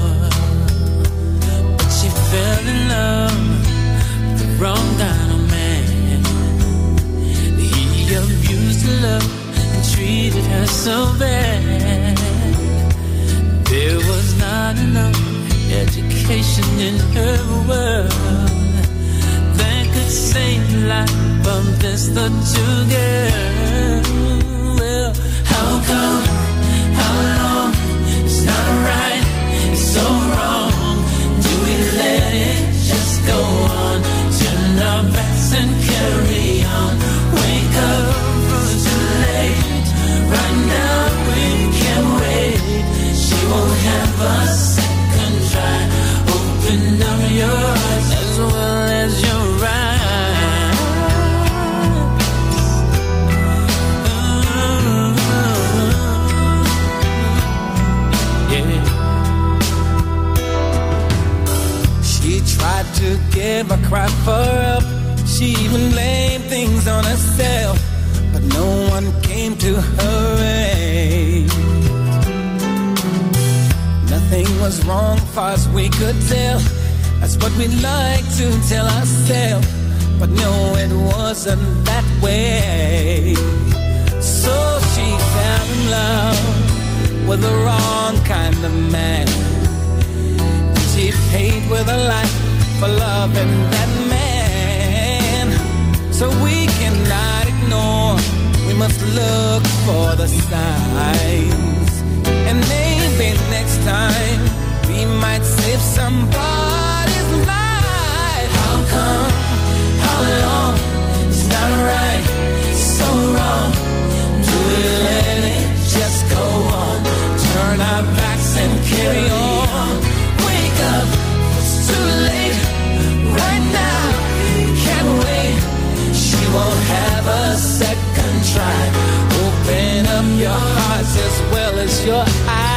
But she fell in love with the wrong kind of man. He abused her love and treated her so bad. There was not enough education in her world that could save the life of this little girl. Well, how come, how long, it's not right, it's so wrong. Do we let it just go on? Turn our backs and carry on. Wake up, it's too late. Right now we can't wait. She won't have a second try. Open up your eyes as well as your eyes. Yeah. She tried to give a cry for help. She even blamed things on herself, but no one came to her aid. Nothing was wrong far as we could tell. That's what we like to tell ourselves, but no, it wasn't that way. So she fell in love with the wrong kind of man. She paid with her life for loving that man. So we cannot ignore, we must look for the signs. And maybe next time we might save somebody's life. How come, how long, it's not right, it's so wrong. Do we let it just go on? Turn our backs and carry on. Wake up, it's too late. Right now, can't wait. She won't have a second try. Open up your hearts as well as your eyes.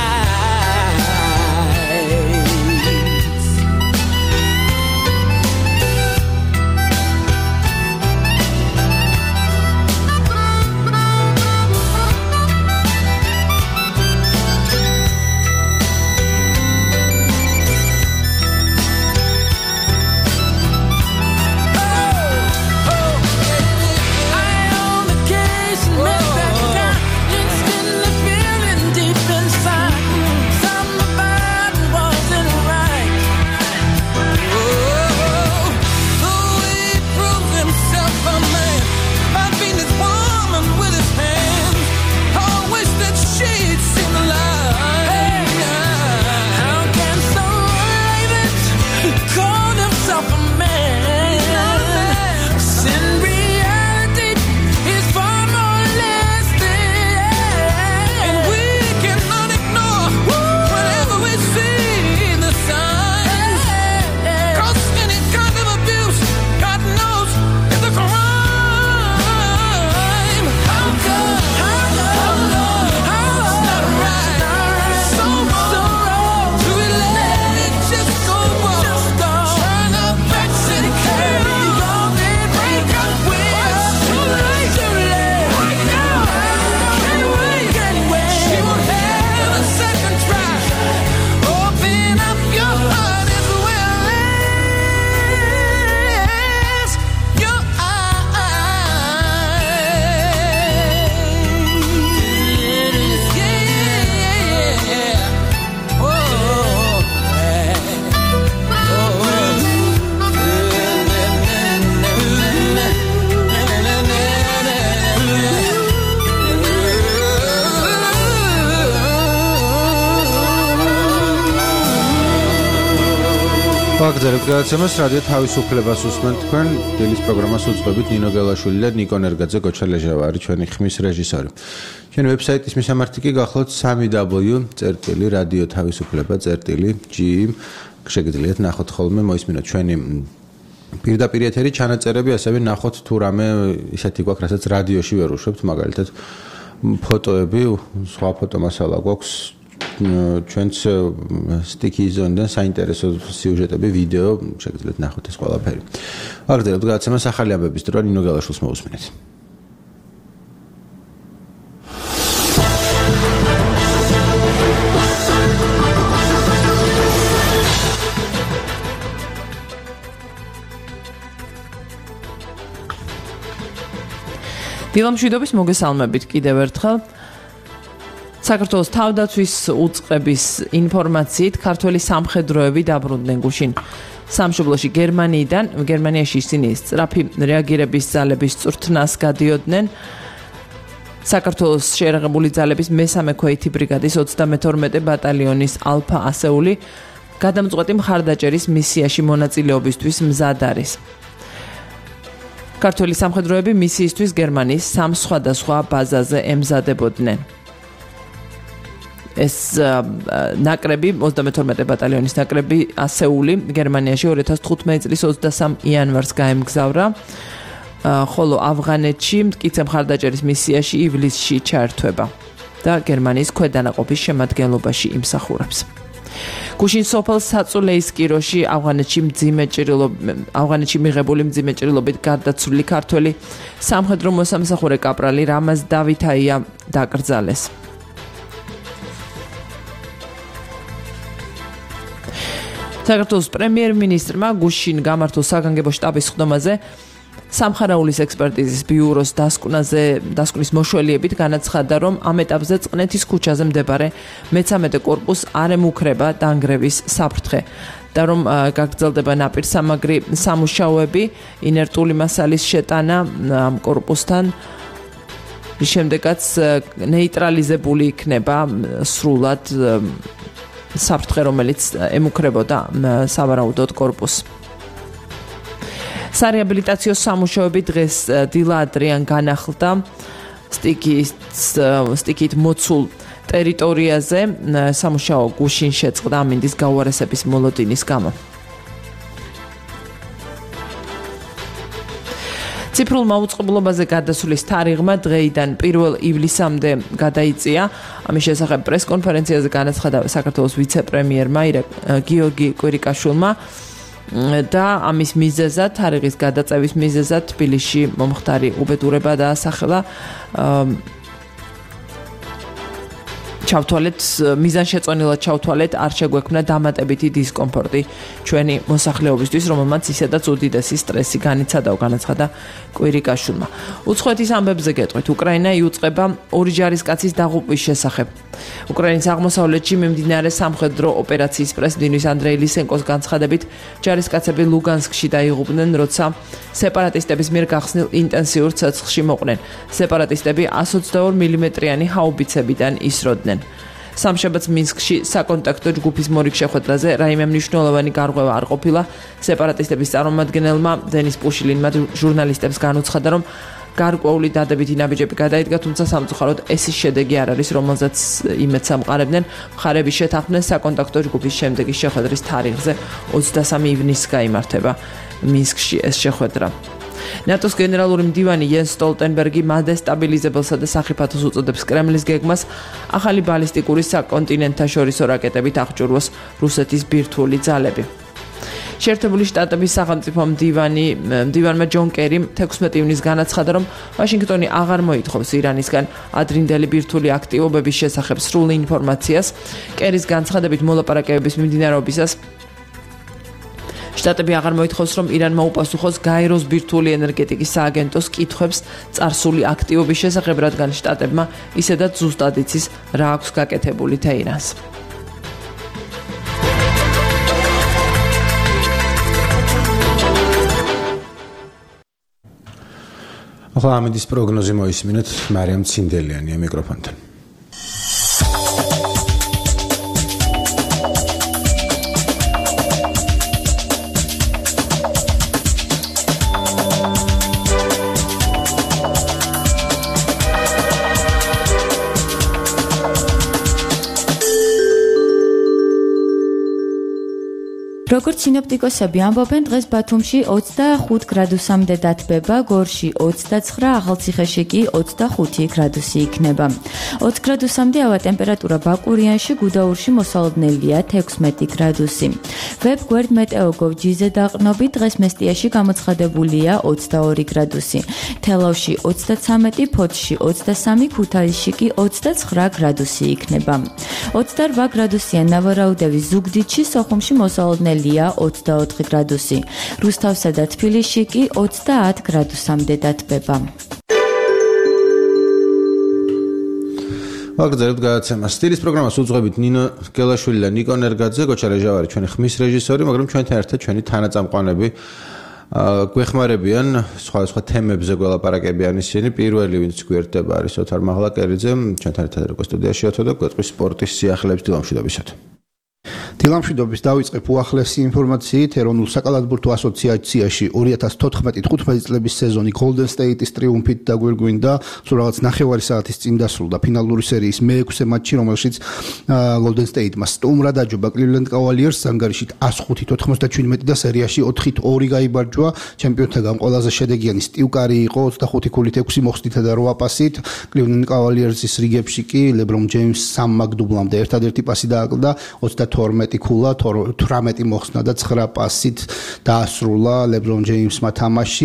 ვაგრძელებთ გადაცემას რადიო თავისუფლებას უსმენთ თქვენ დილის პროგრამას უძღვებით ნინო გელაშვილი და ნიკო ნერგაძე გოჩალეჟავა არის ჩვენი ხმის რეჟისორი. ჩვენი ვებსაიტის მისამართი კი გახლავთ სამი დაბლიუ წერტილი რადიო თავისუფლება წერტილი ჯი შეგიძლიათ ნახოთ ხოლმე მოისმინოთ ჩვენი პირდაპირ ეთერი ჩანაწერები ასევე ნახოთ თუ რამე ისეთი გვაქვს რასაც რადიოში ვერ უშვებთ მაგალითად ფოტოები სხვა ფოტომასალა გვაქვს ჩვენც სტიქის ზონიდან საინტერესო სიუჟეტები, ვიდეო შეგიძლიათ ნახოთ ეს ყველაფერი. აგრძელებთ გადაცემას ახალი ამბების დრო ნინო გალაშვილს მოусმინეთ. დილამშვიდობის მოგესალმებით კიდევ ერთხელ. საქართველოს თავდაცვის უწყების ინფორმაციით ქართველი სამხედროები დაბრუნდნენ გუშინ სამშობლოში გერმანიიდან. გერმანიაში ისინი სწრაფი რეაგირების ძალების წვრთნას გადიოდნენ. საქართველოს შეერაღებული ძალების მესამე ქვეითი ბრიგადის ოცდამეთორმეტე ბატალიონის ალფა ასეული გადამწყვეტი მხარდაჭერის მისიაში მონაწილეობისთვის მზად არის. ქართველი სამხედროები მისიისთვის გერმანიის სამ სხვადასხვა ბაზაზე ემზადებოდნენ. ეს ნაკრები ოცდამეთორმეტე ბატალიონის ნაკრები ასეული გერმანიაში ორი ათას თხუთმეტი წლის ოცდასამ იანვარს გაემგზავრა, ხოლო ავღანეთში მტკიცე მხარდაჭერის მისიაში ივლისში ჩაერთვება და გერმანიის ქვედანაყოფის შემადგენლობაში იმსახურებს. გუშინ სოფელ საწულეის კიროში ავღანეთში მძიმე ჭრილობით ავღანეთში მიღებული მძიმე ჭრილობით გარდაცვლილი ქართველი სამხედრო მოსამსახურე კაპრალი რამაზ დავითაია დაკრძალეს. საქართველოს პრემიერ-მინისტრმა გუშინ გამართულ საგანგებო შტაბის ხდომაზე სამხარაულის ექსპერტიზის ბიუროს დასკვნაზე დასკვნის მოშველიებით განაცხადა, რომ ამ ეტაპზე წყნეთის ქუჩაზე მდებარე მეცამეტე კორპუსს არ ემუქრება დანგრევის საფრთხე და რომ გაგრძელდება ნაპირსამაგრი სამუშაოები, ინერტული მასალის შეტანა ამ კორპუსთან, შემდეგაც ნეიტრალიზებული იქნება სრულად საფრთხე, რომელიც ემუქრებოდა სავარაუდოდ კორპუსს. სარეაბილიტაციო სამუშაოები დღეს დილა ადრიან განახლდა სტიქის სტიქით მოცულ ტერიტორიაზე. სამუშაო გუშინ შეწყდა ამინდის გაუარესების მოლოდინის გამო. ციფრულ მაუწყებლობაზე გადასვლის თარიღმა დღეიდან პირველ ივლისამდე გადაიწია. ამის შესახებ პრესკონფერენციაზე განაცხადა საქართველოს ვიცე-პრემიერმა გიორგი კვირიკაშვილმა და ამის მიზეზად, თარიღის გადაწევის მიზეზად თბილისში მომხდარი უბედურება დაასახელა. ჩავთვალეთ, მიზანშეწონილად ჩავთვალეთ, არ შეგვექმნა დამატებითი დისკომფორტი ჩვენი მოსახლეობისთვის, რომელმაც ისედაც უდიდესი სტრესი განიცადა, განაცხადა კვირიკაშვილმა. უცხოეთის ამბებზე გეტყვით, უკრაინა იუწყება ორი ჯარისკაცის დაღუპვის შესახებ. უკრაინის აღმოსავლეთში მიმდინარე სამხედრო ოპერაციის პრეზიდენტის ანდრეი ლისენკოს განცხადებით, ჯარისკაცები ლუგანსკში დაიღუპნენ, როცა სეპარატისტების მიერ გახსნილ ინტენსიურ ცეცხლში მოყვნენ. სეპარატისტები εκατს ოცდაორი მილიმეტრიანი ჰაუბიცებიდან ისროდნენ. სამშაბათს მინსკში საკონტაქტო ჯგუფის მორიგ შეხვედრაზე რაიმე მნიშვნელოვანი გარღვევა არ ყოფილა. სეპარატისტების წარმომადგენელმა დენის პუშილინმა ჟურნალისტებს განუცხადა, რომ გარკვეული დადებითი ნაბიჯები გადაიდგა, თუმცა სამწუხაროდ ეს ის შედეგი არ არის, რომელზეც იმედს ამყარებდნენ. მხარები შეთანხმდნენ საკონტაქტო ჯგუფის შემდეგი შეხვედრის თარიღზე ოცდასამი ივნისს გაიმართება მინსკში ეს შეხვედრა. ნატოს გენერალური მდივანი იენს სტოლტენბერგი მადესტაბილიზებელსა და სახიფათოს უწოდებს კრემლის გეგმას ახალი ბალისტიკური საკონტინენტთაშორისო რაკეტებით აღჭურვოს რუსეთის ბირთვული ძალები. შეერთებული შტატების სახელმწიფო მდივანი მდივანმა ჯონ კერიმ თექვსმეტი ივნისს განაცხადა, რომ ვაშინგტონი აღარ მოითხოვს ირანისგან ადრინდელი ბირთვული აქტივობების შესახებ სრულ ინფორმაციას. კერის განცხადებით მოლაპარაკებების მიმდინარეობისას შტატები აღარ მოითხოვს, რომ ირანმა უპასუხოს გაეროს ბირთვული ენერგეტიკის სააგენტოს კითხვებს წარსული აქტივობის შესახებ, რადგან შტატებმა ისედაც ზუსტად იცის რა აქვს გაკეთებული თეირანს. ახლა ამინდის პროგნოზი მოისმინეთ მარიამ ცინდელიანია მიკროფონთან. როგორც სინოპტიკოსები ამბობენ, დღეს ბათუმში ოცდახუთ გრადუსამდე დათბება, გორში ოცდაცხრა, ახალციხეში კი ოცდახუთი გრადუსი იქნება. ოც გრადუსამდე ავა ტემპერატურა ბაკურიანში, გუდაურში მოსალოდნელია თექვსმეტი გრადუსი. ვებგვერდ მეტეოგოვ ჯიზე დაყრდნობით დღეს მესტიაში გამოცხადებულია ოცდაორი გრადუსი. თელავში ოცდაცამეტი, ფოთში ოცდასამი, ქუთაისში კი ოცდაცხრა გრადუსი იქნება. ოცდარვა გრადუსიან ნავარაუდევის ზუგდიდში, სოხუმში მოსალოდნელია ოცდაოთხი გრადუსი. რუსთავსა და თბილისში კი ოცდაათ გრადუსამდე დათბება. ვაგრძელებთ გადაცემას. სტილის პროგრამას უძღვებით ნინო გელაშვილი და ნიკო ნერგაძე, გოჩა რეჟავარი ჩვენი ხმის რეჟისორი, მაგრამ ჩვენთან ერთად ჩვენი თანაწამყვანები გვეხმარებიან სხვადასხვა თემებზე გველაპარაკებიან ისინი. პირველი ვინც გვერდება არის ოთარ მაღლაკერიძე, ჩვენთან ერთად როგორ სტუდიაშიათო და გვეტყვის სპორტის სიახლეების დილამშვიდობისად. დილამშვიდობის დავიწყებ უახლესი ინფორმაციით. ეროვნულ საკალათბურთო ასოციაციაში ორი ათას თოთხმეტი თხუთმეტი წლების სეზონი Golden State-ის ტრიუმფით დაგვირგვინდა. სულ რაღაც ნახევარი საათის წინ დასრულდა ფინალური სერიის მეექვსე მატჩი, რომელშიც Golden State-მა სტუმრად აჯობა Cleveland Cavaliers-ს ანგარიშით εκατს ხუთი თოთხმოცდაშვიდმეტი და სერიაში ოთხით ორი გაიბარჯვა. ჩემპიონთაგან ყველაზე შედეგიანი სტივ კარი იყო ოცდახუთი ქულით ექვსი მოხსნითა და რვა პასით. Cleveland Cavaliers-ის რიგებში კი LeBron James სამ მაგდუბლამდე ერთადერთი პასი დააკლდა, ოცდათორმეტი ქულა, თვრამეტი მოხსნა და ცხრა პასით დაასრულა LeBron James-მა თამაში.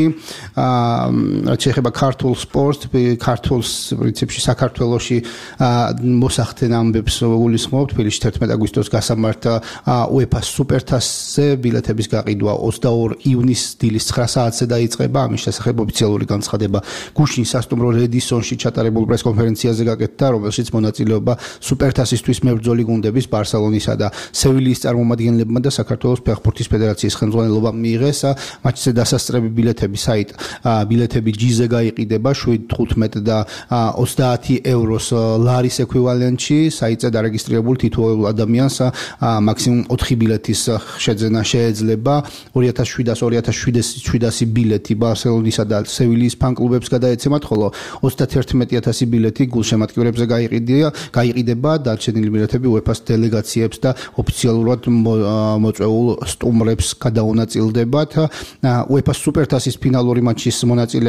რაც შეეხება ქართულ სპორტს, ქართულს პრინციპში საქართველოში მოსახდენ ამბებს გულისხმობ. თბილისში თერთმეტი აგვისტოს გასამართ UEFA სუპერთასზე ბილეთების გაყიდვა ოცდაორი ივნისს დილის ცხრა საათზე დაიწყება. ამის შესახებ ოფიციალური განცხადება გუშინ სასტუმრო რედისონში ჩატარებულ პრესკონფერენციაზე გაკეთდა, რომელშიც მონაწილეობა სუპერთასისთვის მებრძოლი გუნდების ბარსელონისა და სევილიის წარმომადგენლებმა და საქართველოს ფეხბურთის ფედერაციის ხელმძღვანელობამ მიიღეს. მატჩზე დასასწრები ბილეთები საიტ ბილეთები ჯიზე გაიყიდება შვიდ თხუთმეტ და ოცდაათი ევროს ლარის ეკვივალენტში. საიტზე დარეგისტრირებულ თითოეულ ადამიანს მაქსიმუმ ოთხი ბილეთის შეძენა შეეძლება. ორი ათას შვიდას ორი ათას შვიდასი ბილეთი ბარსელონისა და სევილიის ფან-კლუბებს გადაეცემათ, ხოლო ოცდაათი ათასი ბილეთი გულშემატკივრებზე გაიყიდება. დარჩენილი ბილეთები UEFA-ს დელეგაციებს და ოფიციალურად მოწვეულ სტუმრებს გადაუნაწილდებათ. UEFA-ს სუპერთასის ფინალური მატჩის მონაწილე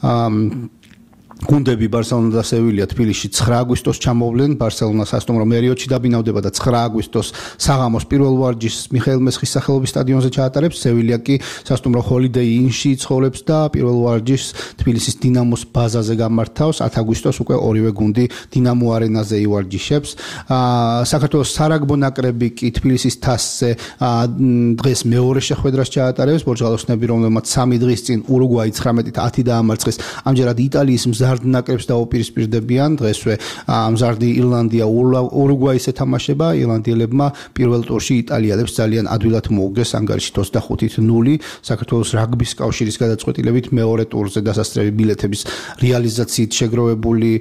გუნდები ბარსელონა და სევილია თბილისში ცხრა აგვისტოს ჩამოვლენ. ბარსელონა სასტუმრო მერიოტში დაბინავდება და ცხრა აგვისტოს საღამოს პირველ ვარჯიშს მიხეილ მესხის სახელობის სტადიონზე ჩაატარებს. სევილია კი სასტუმრო ჰოლიდეი ინში იცხოვრებს და პირველ ვარჯიშს თბილისის დინამოს ბაზაზე გამართავს. ათი აგვისტოს უკვე ორივე გუნდი დინამო არენაზე ივარჯიშებს. საქართველოს სარაგბო ნაკრები კი თბილისის თასზე დღეს მეორე შეხვედრას ჩაატარებს. ბორჯღალოსნები, რომელმაც სამი დღის წინ ურუგვაი ცხრამეტით ათი დაამარცხეს, ამჯერად იტალიის მზარდ ნაკრებს დაუპირისპირდებიან. დღესვე მზარდი ირლანდია ურუგვაის ეთამაშება. ირლანდიელებმა პირველ ტურში იტალიელებს ძალიან ადვილად მოუგეს ანგარიშით ოცდახუთით ნული. საქართველოს რაგბის კავშირის გადაწყვეტილებით მეორე ტურზე დასასწრები ბილეთების რეალიზაციით შეგროვებული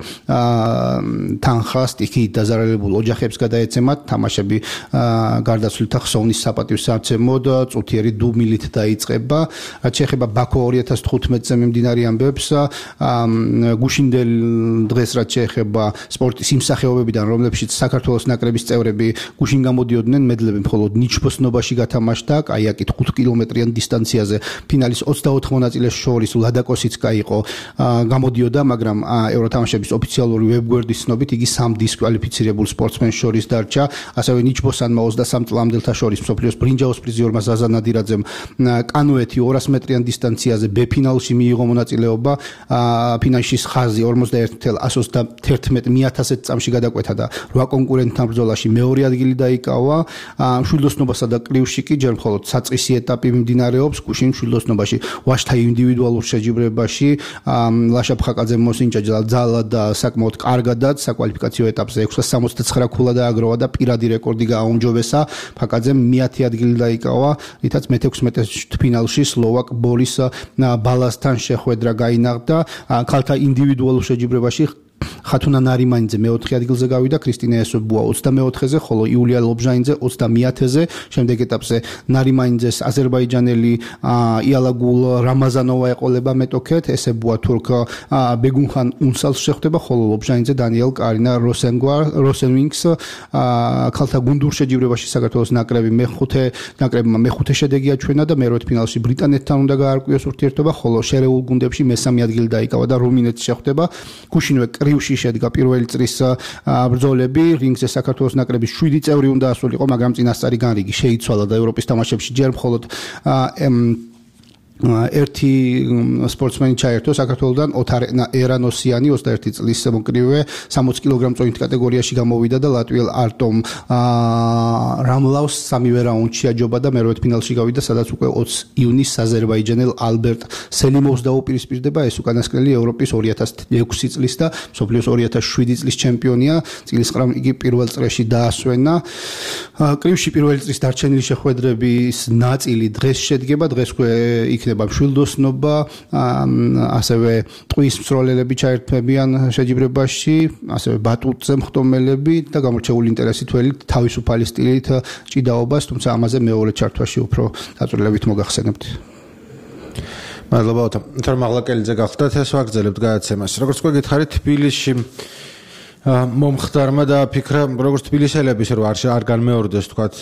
თანხა სტიქიით დაზარალებულ ოჯახებს გადაეცემათ. თამაშები გარდაცვლილთა ხსოვნის საპატივსაცემოდ წუთიერი დუმილით დაიწყება. რაც შეეხება ბაქო ორი ათას თხუთმეტზე მიმდინარე ამბებს, გუშინდელ დღეს რაც შეეხება სპორტის იმ სახეობებიდან, რომლებშიც საქართველოს ნაკრების წევრები გუშინ გამოდიოდნენ, მედლები მხოლოდ ნიჩბოსნობაში გათამაშდა. კაიაკით ხუთ კილომეტრიან დისტანციაზე ფინალის ოცდაოთხ მონაწილეს შორის ლადაკოსიცკა იყო გამოდიოდა, მაგრამ ევროთამაშების ოფიციალური ვებგვერდის ცნობით იგი სამ დისკვალიფიცირებულ სპორტსმენს შორის დარჩა. ასევე ნიჩბოსანმა ოცდასამ წლამდელთა შორის მსოფლიოს ბრინჯაოს პრიზიორმა ზაზა ნადირაძემ კანოეთი ორას მეტრიან დისტანციაზე ბ ფინალში მიიღო მონაწილეობა. ფინალში ხაზი ორმოცდაერთი წუთი ოცდაათი მიათასეთ წამში გადაკვეთა და რვა კონკურენტთან ბრძოლაში მეორე ადგილი დაიკავა. მშვილდოსნობასა და კლივში კი ჯერ მხოლოდ საწყისი ეტაპი მიმდინარეობს. გუშინ მშვილდოსნობაში ვაჟთა ინდივიდუალურ შეჯიბრებაში ლაშა ფხაკაძე მოსინჯა ძალად და საკმაოდ კარგადაც საკვალიფიკაციო ეტაპზე ექვსას სამოცდაცხრა ქულა დააგროვა და პირადი რეკორდი გააუმჯობესა. ფხაკაძემ მეათე ადგილი დაიკავა, რითაც მეთექვსმეტე ფინალში სლოვაკ ბორის ბალასთან შეხვედრა გაინაღდა. ქალთა ინდივიდუალურ შეჯიბრებაში ხათუნა ნარიმანიძე მეოთხე ადგილზე გავიდა, ქრისტინა ესობუა ოცდამეოთხეზე, ხოლო იულია ლობჟანიძე ოცდამეათეზე. შემდეგ ეტაპზე ნარიმანიძეს აზერბაიჯანელი იალაგულ რამაზანოვა ეყოლება მეტოქეთ, ესებუა თურქ ბეგუნხან უნსალს შეხვდება, ხოლო ლობჟანიძე დანიელ კარინა როსენვინგს. ქალთა გუნდურ შეჯიბრებაში საქართველოს ნაკრები მეხუთე ნაკრებმა მეხუთე შედეგი აჩვენა და მერვედ ფინალში ბრიტანეთთან უნდა გაარკვიოს ურთიერთობა, ხოლო შერეულ გუნდებში მესამე ადგილი დაიკავა და რუმინეთს შეხვდება. გუშინვე კრივში შედგა პირველი წრის ბრძოლები, რინგზე საქართველოს ნაკრების შვიდი წევრი უნდა ასულიყო, მაგრამ წინასწარი განრიგი შეიცვალა და ევროპის თამაშებში ჯერ მხოლოდ ერთი სპორტსმენი ჩაერთო საქართველოსთან, ოთარ ერანოსიანი ოცდაერთი წლის მოკრივე სამოცი კილოგრამ წონით კატეგორიაში გამოვიდა და ლატვიელ არტომ რამლავს სამივე რაუნდში აჯობა და მერვედ ფინალში გავიდა, სადაც უკვე ოცი ივნისს აზერბაიჯანელ ალბერტ სელიმოვს დაუპირისპირდება. ეს უკანასკნელი ევროპის ორი ათას ექვსი წლის და მსოფლიოს ორი ათას შვიდი წლის ჩემპიონია. წილისყრამ იგი პირველ წრეში დაასვენა. კრივში პირველი წრის დარჩენილი შეხვედრების ნაწილი დღეს შედგება, დღეს იქნება მშვილდოსნობა, ასევე ტყვის მსროლელები ჩაერთვებიან შეჯიბრებაში, ასევე ბატუტზე მხტომელები და გამორჩეული ინტერესი თვალით თავისუფალი სტილით ჭიდაობას, თუმცა ამაზე მეორე ჩართვაში უფრო დაწვრილებით მოგახსენებთ. მადლობა ოთარ. თორ მაღლაკელიძე გახდათ, ეს ვაგრძელებთ გადაცემას. როგორც გითხარით, თბილისში მომხდარმა დააფიქრა, როგორც თბილისელების რო არ განმეორდეს თქვათ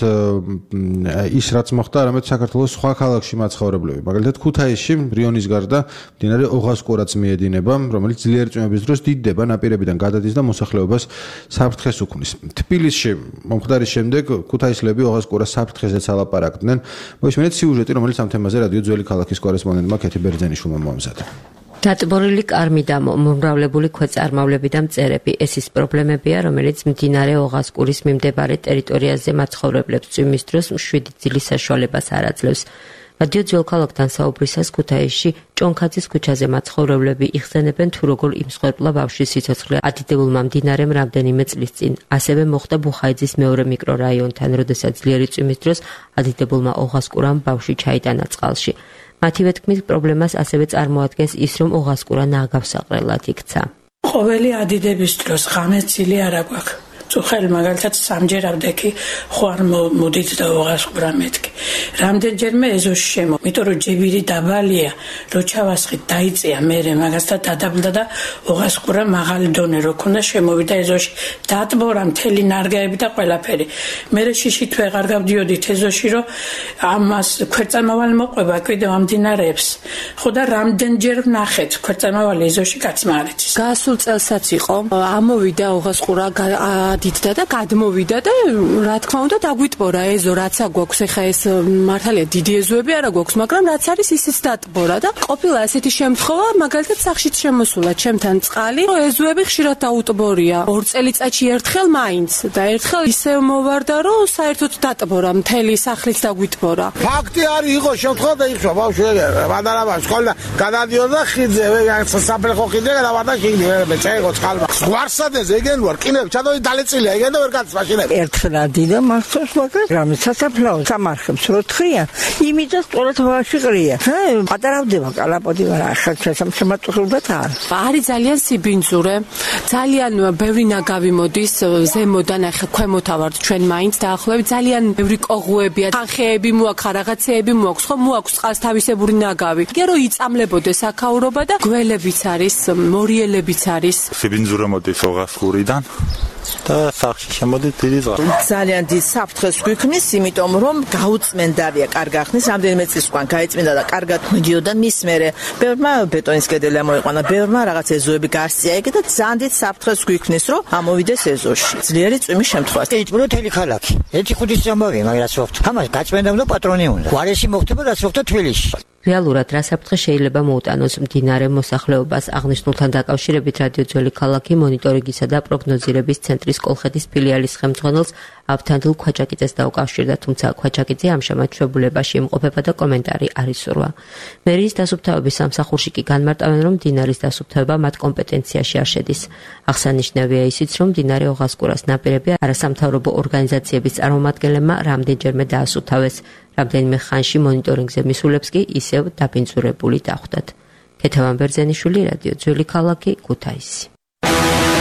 ის რაც მოხდა, არამედ საქართველოს სხვა ქალაქში მაცხოვრებლები. მაგალითად ქუთაისში რიონის გარდა მდინარე ოღასკურაც მიედინება, რომელიც ძლიერი წვიმების დროს დიდდება, ნაპირებიდან გადადის და მოსახლეობას საფრთხეს უქმნის. თბილისში მომხდარის შემდეგ ქუთაისლები ოღასკურას საფრთხეზეც ალაპარაკდნენ. მოისმენთ სიუჟეტი, რომელიც ამ თემაზე რადიო ძველი ქალაქის კორესპონდენტმა ქეთი ბერძენიშვილმა მოამზადა. დატბორილი კარმი და მომრავლებული ქვეწარმავლები და მწერები ეს ის პრობლემებია, რომელიც მდინარე ოღასკურის მიმდებარე ტერიტორიაზე მაცხოვრებლებს წვიმის დროს მშვიდი ძილის საშუალებას არ აძლევს. რადიო ძველ ქალაქთან საუბრისას ქუთაისში ჭონქაძის ქუჩაზე მაცხოვრებლები იხსენებენ თუ როგორ იმსხვერპლა ბავშვის სიცოცხლე ადიდებულმა მდინარემ რამდენიმე წლის წინ. ასევე მოხდა ბუხაიძის მეორე მიკრორაიონთან, როდესაც ძლიერი წვიმის დროს ადიდებულმა ოღასკურამ ბავშვი ჩაიტანა წყალში. მათივე თქმით, პრობლემას ასევე წარმოადგენს ის, რომ ოღასკურა ნაგავსაყრელად იქცა. ყოველი ადიდების დროს ღამე წილი არ აქვს. წუხელ მაგალითად სამჯერ ავდექი ხوار მოდით და ოღასკურა მეთქი. რამდენჯერმე ეზოში შემო, იმიტომ რომ ჯებირი დაბალია, რო ჩავასხით დაიწია მერე მაგას და დადაბლდა და ოღასკურა მაღალი დონე რო ქონდა შემოვიდა ეზოში. დატბორა მთელი ნარგაები და ყველაფერი. მერე შიშით ვეღარ გავდიოდით ეზოში, რომ ამას ქვეწარმავალი მოყვება კიდევ ამ მდინარეებს. ხო და რამდენჯერ ვნახეთ ქვეწარმავალი ეზოში კაცმა არ იცის. გასულ წელსაც იყო, ამოვიდა ოღასკურა დიდა და გადმოვიდა და რა თქმა უნდა დაგვიტბორა ეზო რაც აგვაქვს ეხა ეს მართალია დიდი ეზოები არ აგვაქვს, მაგრამ რაც არის ისიც დატბორა და ყოფილა ესეთი შემთხვევა, მაგალითად სახშიც შემოსულა ჩემთან წყალი, რომ ეზოები ხშირად დაუტბორია. ორ წელიწადში ერთხელ მაინც და ერთხელ ისე მოვარდა, რომ საერთოდ დატბორა, მთელი სახლიც დაგვიტბორა. ფაქტი არის, იყო შემთხვევა და იხსვა ბავშვები, ვადარაბა სკოლა გადადიოდა ხიძე, საფრთხო ხიძე გადავარდა ხიძე, მე წაიღო წყალმა. გვარსადეს ეგენ ვარ, კინებ ჩადოდი დალეწილია, ეგენ და ვერ გადის მაშინები. ერთხელ ადიდა მახსოვს, მაგრამ რამე სასაფლაო სამარხებს რო თხრია, იმიტოს ყოლათვაში ყრია. პატარავდება კალაპოდი ვარ, ახლა შესამჩემატურდა თან. არის ძალიან სიბინძურე, ძალიან ბევრი ნაგავი მოდის ზემოდან, ახლა ქვემოთ ავართ ჩვენ მაინც დაახლოებით ძალიან ბევრი კოღუებია, ხანხეები მოაქვს, რაღაცეები მოაქვს, ხო მოაქვს წყალს თავისებური ნაგავი. გერო იწამლებოდეს აქაურობა და გველებიც არის, მორიელებიც არის. სიბინძურე მოდის ოღასკურიდან. და სახში შემოდით დიდი ზღვა. ძალიან დიდ საფრთხეს გვიქმნის, იმიტომ რომ გაუწმენდავია კარგა ხნის, რამდენიმე წლის უკან გაიწმინდა და კარგად მიდიოდა მის მერე. ბევრმა ბეტონის კედელი ამოიყვანა, ბევრმა რაღაც ეზოები გასწია ეგ და ძალიან დიდ საფრთხეს გვიქმნის, რომ ამოვიდეს ეზოში. ძლიერი წვიმის შემთხვევა. ეჭბრო თელი ქალაქი. ერთი ხუთის ამბავი, მაგრამ სოფთ. ამას გაწმენდა უნდა პატრონი უნდა. გვარეში მოხდება რაც მოხდა თბილისში. რეალურად რა საფრთხე შეიძლება მოუტანოს მდინარე მოსახლეობას, აღნიშნულთან დაკავშირებით რადიო ძველი ქალაქი მონიტორინგისა და პროგნოზირების ცენტრის კოლხეთის ფილიალის ხელმძღვანელს ავთანდილ ქვაჭაკიძეს დაუკავშირდა, თუმცა ქვაჭაკიძე ამჟამად ჩვეულებაში იმყოფება და კომენტარი არ ისურვა. მერიის დასუფთავების სამსახურში კი განმარტავენ, რომ მდინარის დასუფთავება მათ კომპეტენციაში არ შედის. აღსანიშნავია ისიც, რომ მდინარე ოღასკურას ნაპირები არასამთავრობო ორგანიზაციების წარმომადგენლებმა რამდენჯერმე დაასუფთავეს. რამდენიმე ხანში მონიტორინგზე მისულებს კი ისევ დაბინძურებული დახვდათ. ქეთევან ბერძენიშვილი, რადიო ძველი ქალაქი, ქუთაისი.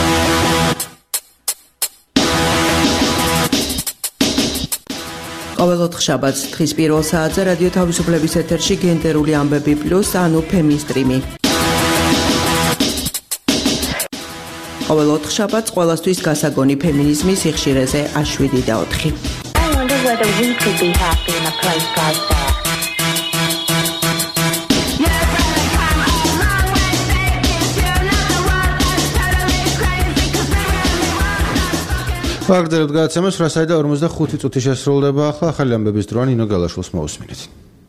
ყოველ ოთხშაბათს დღის პირველ საათზე რადიო თავისუფლების ეთერში გენდერული ამბები პლუს ანუ ფემინსტრიმი. ყოველ ოთხშაბათს ყველასთვის გასაგონი ფემინიზმის სიხშირეზე შვიდი და ოთხი. ვაგრძელებთ გადაცემას რასაი და ორმოცდახუთი წუთი შესრულდება ახლა ახალი ამბების დროა ნინო გალაშვილს მოусმინეთ.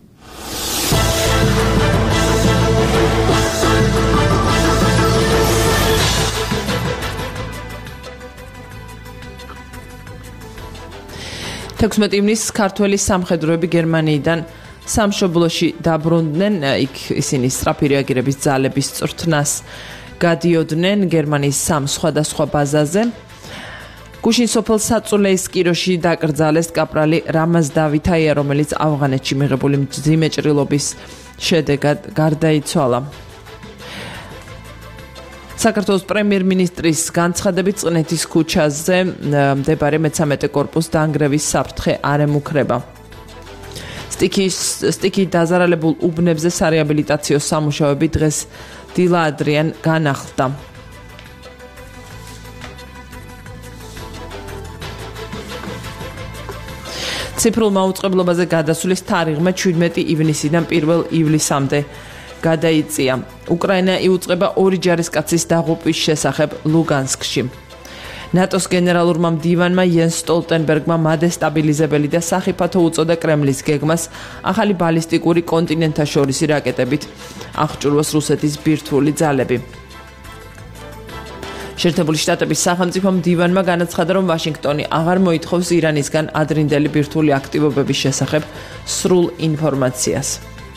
თექვსმეტი ივნისს ქართველი სამხედროები გერმანიიდან სამშობლოში დაბრუნდნენ, იქ ისინი სწრაფი რეაგირების ძალების წვრთნას გადიოდნენ გერმანიის სამ სხვადასხვა ბაზაზე. გუშინ სოფელ საწულეის კიროში დაკრძალეს კაპრალი რამაზ დავითაია, რომელიც ავღანეთში მიღებული მძიმე ჭრილობის შედეგად გარდაიცვალა. საქართველოს პრემიერ-მინისტრის განცხადებით წყნეთის ქუჩაზე მდებარე მეცამეტე კორპუს დაანგრევის საფრთხე არ ემუქრება. სტიქის დაზარალებულ უბნებზე სარეაბილიტაციო სამუშაოები დღეს დილა ადრიან განახლდა. ციფრულ მაუწყებლობაზე გადასვლის თარიღმა შვიდმეტი ივნისიდან პირველ ივლისამდე გადაიწია. უკრაინა იუწყება ორი ჯარისკაცის დაღუპვის შესახებ ლუგანსკში. ნატოს გენერალურმა მდივანმა იენს სტოლტენბერგმა მადესტაბილიზებელი და სახიფათო უწოდა კრემლის გეგმას ახალი ბალისტიკური კონტინენტაშორისი რაკეტებით აღჭურვოს რუსეთის ბირთვული ძალები. შეერთებული შტატების სახელმწიფო მდივანმა განაცხადა, რომ ვაშინგტონი აღარ მოითხოვს ირანისგან ადრინდელი ბირთვული აქტივობების შესახებ სრულ ინფორმაციას.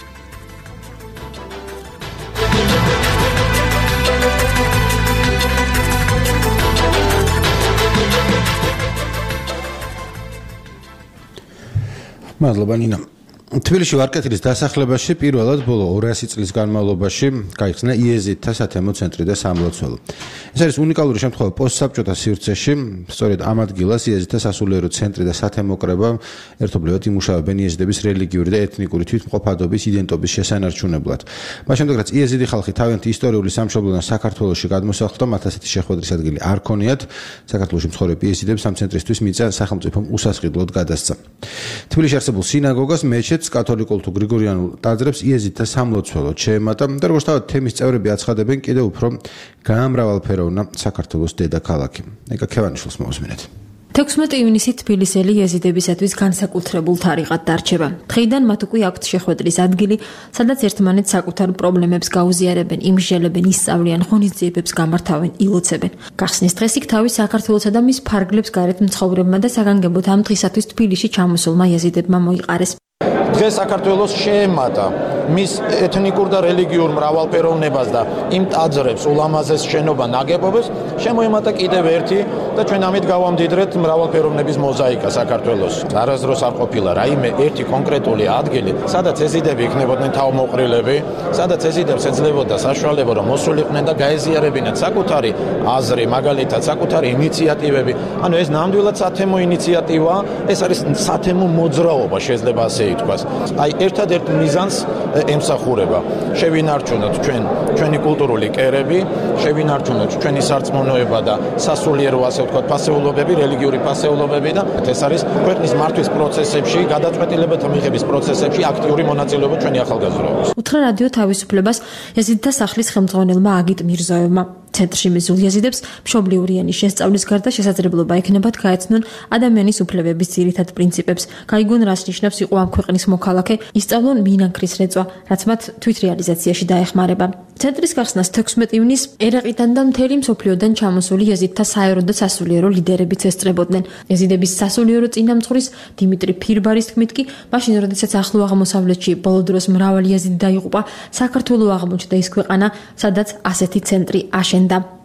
მადლობა ნინა. თბილისში ვარკეთილის დასახლებაში პირველად ბოლო ორასი წლის განმავლობაში გაიხსნა იეზიდთა სათემო ცენტრი და სამლოცველო. ეს არის უნიკალური შემთხვევა პოსტსაბჭოთა სივრცეში, სწორედ ამ ადგილას იეზიდთა სასულიერო ცენტრი და სათემო კრება ერთობლივად იმუშავებენ იეზიდების რელიგიური და ეთნიკური თვითმყოფადობის იდენტობის შესანარჩუნებლად. მას შემდეგ რაც იეზიდი ხალხი თავიანთი ისტორიული სამშობლოდან საქართველოში გადმოსახლდა, მათ ასეთი შეხვედრის ადგილი არ ქონიათ. საქართველოში მცხოვრებ იეზიდებს ამ ცენტრისთვის მიწა სახელმწიფომ უსასყიდლოდ გადასცა. თბილისში არსებულ სინაგოგას, მეჩეთს, კათოლიკურ თუ გრიგორიანულ ტაძრებს იეზიდთა სამლოცველო შეემატა და როგორც თავად თემის წევრები აცხადებენ, კიდევ უფრო გაამრავალფეროვნა საქართველოს დედაქალაქი. ეკა ქევანიშვილს მოусმინეთ. თექვსმეტი ივნისი თბილისელი იეზიდებისათვის განსაკუთრებულ თარიღად დარჩება. დღეიდან მათ უკვე აქვთ შეხვედრის ადგილი, სადაც ერთმანეთს საკუთარ პრობლემებს გაუზიარებენ, იმსჯელებენ, ისწავლიან, ღონისძიებებს გამართავენ, ილოცებენ. გახსნის დღეს იქ თავის საქართველოსა და მის ფარგლებს გარეთ მცხოვრებმა და საგანგებოდ ამ დღისათვის თბილისში ჩამოსულმა იეზიდებმა მოიყარეს. დღეს საქართველოს შეემატა მის ეთნიკურ და რელიგიურ მრავალფეროვნებას და იმ ტაძრებს, ულამაზეს შენობა ნაგებობებს შემოემატა კიდევ ერთი და ჩვენ ამით გავამდიდრეთ მრავალფეროვნების მოზაიკა საქართველოს. არასდროს არ ყოფილა რაიმე ერთი კონკრეტული ადგილი, სადაც ეზიდები იქნებოდნენ თავმოყრილები, სადაც ეზიდებს ეძლებოდა საშუალება, რომ მოსულიყვნენ და გაეზიარებინათ საკუთარი აზრი, მაგალითად საკუთარი ინიციატივები. ანუ ეს ნამდვილად სათემო ინიციატივაა, ეს არის სათემო მოძრაობა, შეიძლება ასე ითქვას. აი ერთადერთ მიზანს ემსახურება. შევინარჩუნოთ ჩვენ ჩვენი კულტურული კერები, შევინარჩუნოთ ჩვენი სარწმუნოება და სასულიერო ასე ვთქვათ ფასეულობები, რელიგიური ფასეულობები და ეს არის ქვეყნის მართვის პროცესებში, გადაწყვეტილებათა მიღების პროცესებში აქტიური მონაწილეობა ჩვენი ახალგაზრდობის. უთხრა რადიო თავისუფლებას იეზიდთა სახლის ხელმძღვანელმა აგიტ მირზოევმა. ცენტრში მიზულ იეზიდებს მშობლიური ენის შესწავლის გარდა შესაძლებლობა ექნებათ გაეცნონ ადამიანის უფლებების ძირითად პრინციპებს, გაიგონ რას ნიშნავს იყო ამ ქვეყნის მოქალაქე, ისწავლონ მინანქრის რეწვა, რაც მათ თვითრეალიზაციაში დაეხმარება. ცენტრის გახსნას თექვსმეტი ივნისს ერაყიდან და მთელი მსოფლიოდან ჩამოსული იეზიდთა საერო და სასულიერო ლიდერებიც ესწრებოდნენ. იეზიდების სასულიერო წინამძღვრის დიმიტრი ფირბარის თქმით კი, მაშინ როდესაც ახლო აღმოსავლეთში ბოლო დროს მრავალი იეზიდი დაიღუპა, საქართველო აღმოჩნდა ის ქვეყანა, სადაც ასეთი ცენტრი აშენდა.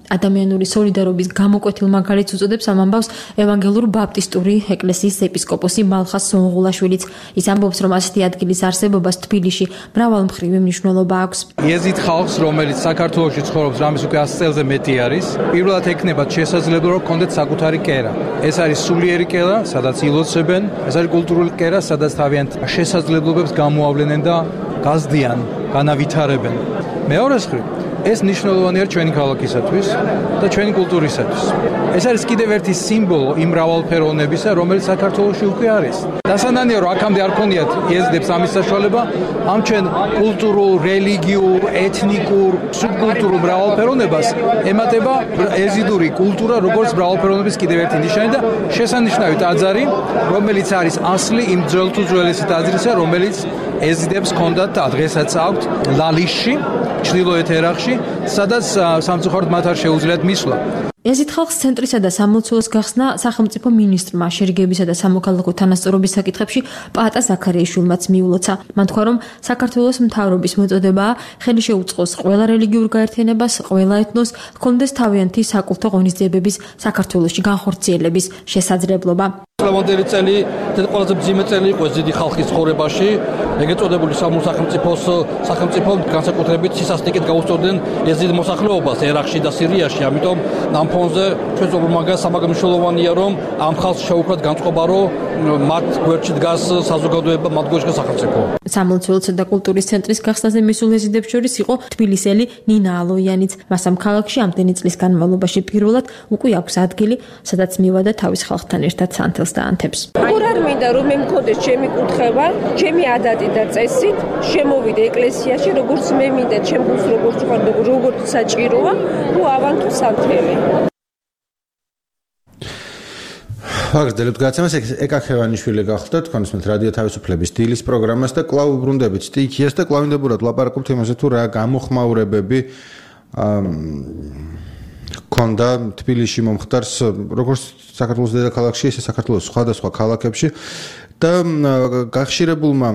ადამიანური სოლიდარობის გამოკვეთილ მაგალითს უწოდებს ამ ამბავს ევანგელურ ბაპტისტური ეკლესიის ეპისკოპოსი მალხას სონღულაშვილიც. ის ამბობს, რომ ასეთი ადგილის არსებობას თბილისში მრავალმხრივი მნიშვნელობა აქვს. იეზიდ ხალხს, რომელიც საქართველოში ცხოვრობს რამის უკვე ას წელზე მეტი არის, პირველად ექნებათ შესაძლებლობა, რომ კონდეთ საკუთარი კერა. ეს არის სულიერი კერა, სადაც ილოცებენ, ეს არის კულტურული კერა, სადაც თავიანთ შესაძლებლობებს გამოავლენენ და გაზდიან, განავითარებენ. მეორე მხრივ, ეს მნიშვნელოვანია ჩვენი ქალაქისათვის და ჩვენი კულტურისათვის. ეს არის კიდევ ერთი სიმბოლო იმ მრავალფეროვნებისა, რომელიც საქართველოში უკვე არის. დასანანია, რომ აქამდე არ ქონიათ იეზიდებს ამის საშუალება, ამ ჩვენ კულტურულ, რელიგიურ, ეთნიკურ, სუბკულტურულ მრავალფეროვნებას ემატება იეზიდური კულტურა, როგორც მრავალფეროვნების კიდევ ერთი ნიშანი და შესანიშნავი ტაძარი, რომელიც არის ასლი იმ ძველ თუ ძველესი ტაძრისა, რომელიც იეზიდებს ჰქონდათ და დღესაც აქვთ ლალისში, ჩრდილოეთ ერაყში, სადაც სამწუხაროდ მათ არ შეუძლიათ მისვლა. იეზიდ ხალხს ცენტრისა და სამლოცველოს გახსნა სახელმწიფო მინისტრმა შერიგებისა და სამოქალაქო თანასწორობის საკითხებში პაატა ზაქარიაშვილმაც მიულოცა. მან თქვა, რომ საქართველოს მთავრობის მოწოდებაა ხელი შეუწყოს ყველა რელიგიურ გაერთიანებას, ყველა ეთნოს ჰქონდეს თავიანთი საკულტო ღონისძიებების საქართველოში განხორციელების შესაძლებლობა. ლევანდელი წელი ყველაზე მძიმე წელი იყო იეზიდი ხალხის ცხოვრებაში. ეგრეთ წოდებული სახელმწიფოს სახელმწიფო განსაკუთრებით სისასტიკით გაუსწორდნენ იეზიდ მოსახლეობას ერაყში და სირიაში. ამიტომ ამ ფონზე ჩვენ ზოგადად მაგას სამაგამშოლოვანია, რომ ამ ხალხს შეუქმნათ განწყობა, რომ მათ გვერდში დგას საზოგადოება, მათ გვერდში სახელმწიფო. სამლოცველოსა და კულტურის ცენტრის გახსნაზე მისულ იეზიდებს შორის იყო თბილისელი ნინა ალოიანიც. მას ამ ქალაქში ამდენი წლის განმავლობაში პირველად უკვე აქვს ადგილი, სადაც მივადა თავის ხალხთან ერთად სანთელს და ანთებს. როგორ არ მინდა რომ მე მქონდეს ჩემი კურთხევა, ჩემი ადატი და წესით, შემოვიდე ეკლესიაში, როგორც მე მინდა, ჩემ გულს როგორც ვარ, როგორც საჭიროა, თუ ავანთო სანთელი. ვაგრძელებთ გაცემას. ეკა ხევანიშვილი გახლდათ თქვენს რადიო თავისუფლების დილის პროგრამას და კვლავ უბრუნდებით სტიქიას და კვლავ ინდებურად ლაპარაკობთ იმაზე, თუ რა გამოხმაურებები ქონდა თბილისში მომხდარს, როგორც საქართველოს დედაქალაქში, ისე საქართველოს სხვადასხვა ქალაქებში და გახშირებულმა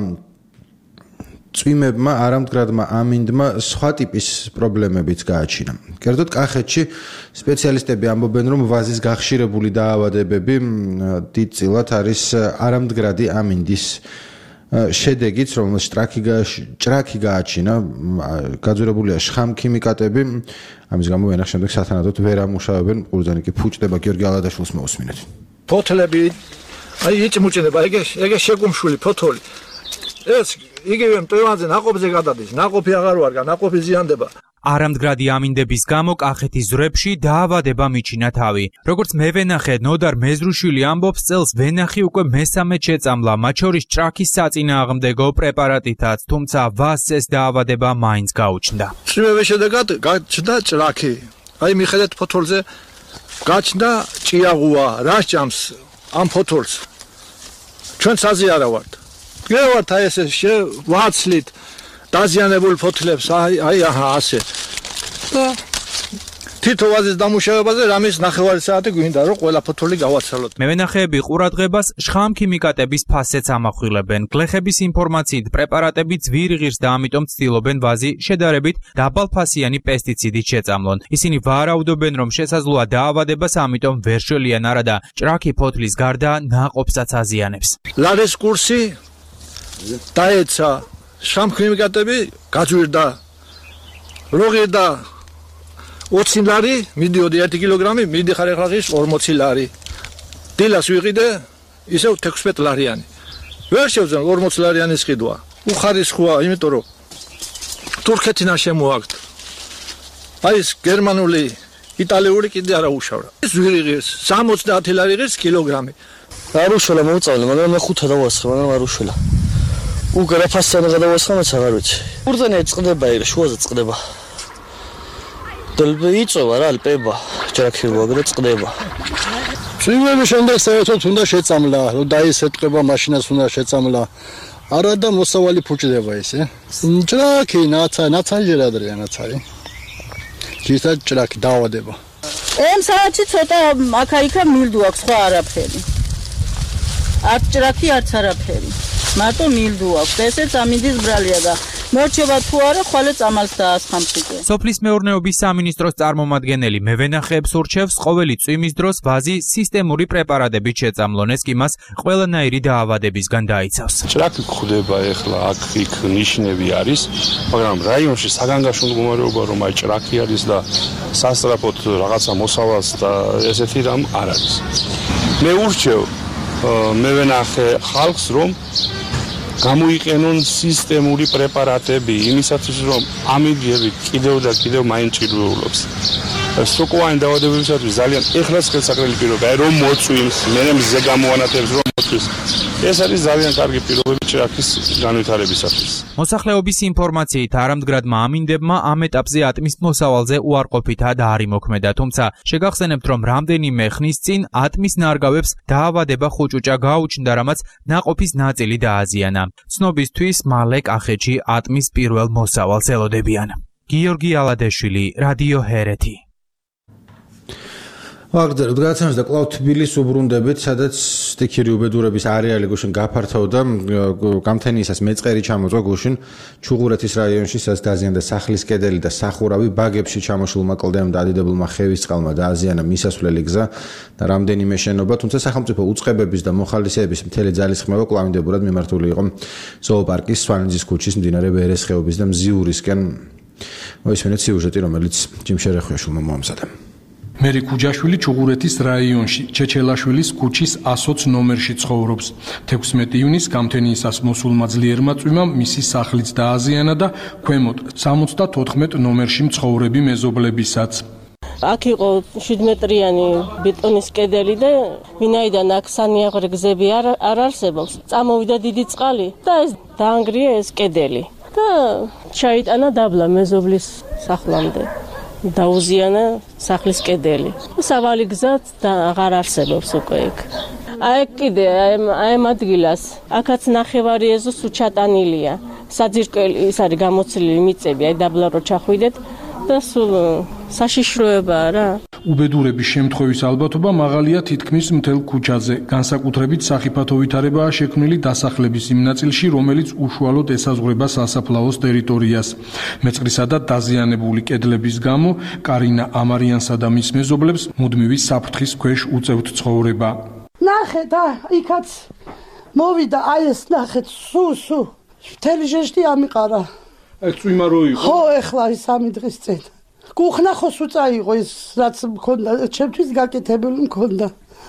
წვიმებმა, არამდგრადმა ამინდმა სხვა ტიპის პრობლემებიც გააჩინა. კერძოდ კახეთში სპეციალისტები ამბობენ, რომ ვაზის გახშირებული დაავადებები დიდწილად არის არამდგრადი ამინდის შედეგიც, რომელსაც ჭრაკი ჭრაკი გააჩინა, გაძვირებულია შხამქიმიკატები. ამის გამო ვენახ შემდეგ სათანადოდ ვერ ამუშავებენ, ყურძენი კი ფუჭდება. გიორგი ალადაშვილს მოусმინეთ. ფოთლები აი იწმუჭდება, ეგ ეგ შეგუმშვილი ფოთოლი. ეს იგივე მტევანზე ნაყოფზე გადადის, ნაყოფი აღარ ვარგა, ნაყოფი ზიანდება. არამდგრადი ამინდების გამო კახეთის ზვრებში დაავადება მიჩინა თავი. როგორც მე ვენახე, ნოდარ მეზრუშვილი ამბობს, წელს ვენახი უკვე მესამე შეწამლა, მათ შორის ჭრაქის საწინააღმდეგო პრეპარატითაც, თუმცა ვაზს ეს დაავადება მაინც გაუჩნდა. წვიმების შედეგად გაჩნდა ჭრაქი. აი მიხედეთ ფოთოლზე გაჩნდა ჭიაღუა, რა ჭამს ამ ფოთოლს. ჩვენ საზიარა ვართ. გევართ აი ეს ვაცლით დაზიანებულ ფოთლებს, აი აი აჰა ასე. და თითო ვაზის დამუშავებაზე რამის ნახევარი საათი გვინდა, რომ ყველა ფოთოლი გავაცალოთ. მევენახეები ყურადღებას შხამქიმიკატების ფასets ამახვილებენ. გლეხების ინფორმაციით პრეპარატები ძვირი ღირს და ამიტომ ცდილობენ ვაზი შედარებით დაბალფასიანი პესტიციდით შეწამლონ. ისინი ვარაუდობენ, რომ შესაძლოა დაავადებას ამიტომ ვერ შველიან არადა ჭრაქი ფოთლის გარდა ნაყოფსაც აზიანებს. ლარის კურსი დაეცა შხამქიმიკატები გაძვირდა. როგირდა ოცი ლარი, მიდიოდი ერთი კილოგრამი, მიდიხარ ახლა ის ორმოცი ლარი. დილას ვიყიდე, ისევ თექვსმეტ ლარიანი. ვერ შევძენ ორმოცი ლარიანის ყიდვა. უხარისხოა, იმიტომ რომ თურქეთიდან შემოაქვთ. აი ეს გერმანული, იტალიური კიდე არა უშავრა. ეს ვირი ღირს, სამოცდაათი ლარი ღირს კილოგრამი. არ უშველა მოუწავლე, მაგრამ მე ხუთა დავასხა, მაგრამ არ უშველა. უკრა ფასცանը გადავასხა, მაგრამ აღარ ვიცი. ყურძენი წყდება, ეგ შუაზე წყდება. დელბე იწოვა რა, ალპება, ჭრაქი ვაგრე წყდება. წვიმების შემდეგ საერთოდ უნდა შეწამლა, რომ დაისეთყება, მაშინაც უნდა შეწამლა. არა და მოსავალი ფუჭდება ისე. ჭრაქი, ნაცა, ნაცანჯერ ადრეა ნაცარი. ჯიშად ჭრაქი დაავადება. ემ საათში ცოტა აქა-იქა მილდუ აქვს, სხვა არაფერი. არც ჭრაქი, არც არაფერი. მარტო მილდუ აქვს. ესეც ამინდის ბრალია და მორჩება თუ არა, ხვალე წამალს დაასხამსიკე. სოფლის მეურნეობის სამინისტროს წარმომადგენელი მევენახეებს ურჩევს ყოველი წვიმის დროს ვაზი სისტემური პრეპარატებით შეწამლონ, ეს კი მას ყველანაირი დაავადებისგან დაიცავს. ჭრაკი გვხვდება ეხლა აქ-იქ ნიშნები არის, მაგრამ რაიონში საგანგაშო მდგომარეობა რომ აი ჭრაკი არის და სასწრაფოდ რაღაცა მოსავალს და ესეთი რამ არ არის. მე ურჩევ მევენახე ხალხს რომ გამოიყენონ სისტემური პრეპარატები იმისათვის რომ ამიგები კიდევ და კიდევ მაინც ჭირვეულობს. სოკოვანი დაავადებებისათვის ძალიან ეხლაც ხელსაყრელი პირობაა რომ მოწვიმს, მე მზე გამოანათებს რომ მოწვიმს. ეს არის ძალიან კარგი პირობები ჭრაკის განვითარებისათვის. მოსახლეობის ინფორმაციით არამდგრადმა ამინდებმა ამ ეტაპზე ატმის მოსავალზე უარყოფითად არ იმოქმედა, თუმცა შეგახსენებთ, რომ რამდენიმე ხნის წინ ატმის ნარგავებს დაავადება ხუჭუჭა გაუჩნდა, რამაც ნაყოფის ნაწილი დააზიანა. ცნობისთვის მალე კახეთში ატმის პირველ მოსავალს ელოდებიან. გიორგი ალადეშვილი, რადიო ჰერეთი. ვაგრძელებთ გადაცემას და კვლავ თბილისს უბრუნდებით, სადაც სტიქირი უბედურების არეალი გუშინ გაფართოვდა, გამთენიისას მეწყერი ჩამოწვა გუშინ ჩუღურეთის რაიონში, სადაც დაზიანდა სახლის კედელი და სახურავი, ბაგებში ჩამოშლულმა კლდემ და ადიდებულმა ხევისწყალმა დააზიანა მისასვლელი გზა და რამდენიმე შენობა, თუმცა სახელმწიფო უწყებების და მოხალისეების მთელი ძალისხმევა კვლავინდებურად მიმართული იყო ზოოპარკის სვანიძის ქუჩის მდინარე ვერეს ხეობის და მზიურისკენ. მოისმენთ სიუჟეტი, რომელიც ჯიმშერ ეხვიაშვილმა მოამზადა. მერი ქუჯაშვილი ჩუღურეთის რაიონში ჩეჩელაშვილის ქუჩის ასოც ნომერში ცხოვრობს. თექვსმეტი ივნის გამთენიისას მოსულმა ძლიერმა წვიმამ მისი სახლიც დააზიანა და ქვემოთ სამოცდათოთხმეტ ნომერში მცხოვრები მეზობლებისაც. აქ იყო შვიდ მეტრიანი ბეტონის კედელი და ვინაიდან აქ სანიაღრე გზები არ არ არსებობს, წამოვიდა დიდი წყალი და ეს დაანგრია ეს კედელი და ჩაიტანა დაბლა მეზობლის სახლამდე. დაუზიანა სახლის კედელი. სავალი გზაც და აღარ არსებობს უკვე იქ. აი კიდე აი ამ ადგილას აქაც ნახევარი ეზოს უჩატანილია. საძირკველი ის არის გამოცილილი მიწები, აი დაბლა რო ჩახვიდეთ და სულ საშიშროებაა რა. უბედურების შემთხვევის ალბათობა მაღალია თითქმის მთელ ქუჩაზე. განსაკუთრებით სახიფათო ვითარებაა შექმნილი დასახლების იმ ნაწილში, რომელიც უშუალოდ ესაზღვრება სასაფლაოს ტერიტორიას. მეწყრისა და დაზიანებული კედლების გამო კარინა ამარიანსა და მის მეზობლებს მუდმივი საფრთხის ქვეშ უწევთ ცხოვრება. ნახეთ, იქაც მოვიდა აი ეს ნახეთ, სუ სუ. მთელი ჟეშტი ამიყარა. ეს წვიმა რო იყო? ხო, ეხლა ის სამი დღის წინ. გუხნახო სუწაიღო ის რაც მქონდა, ჩემთვის გაკეთებული მქონდა.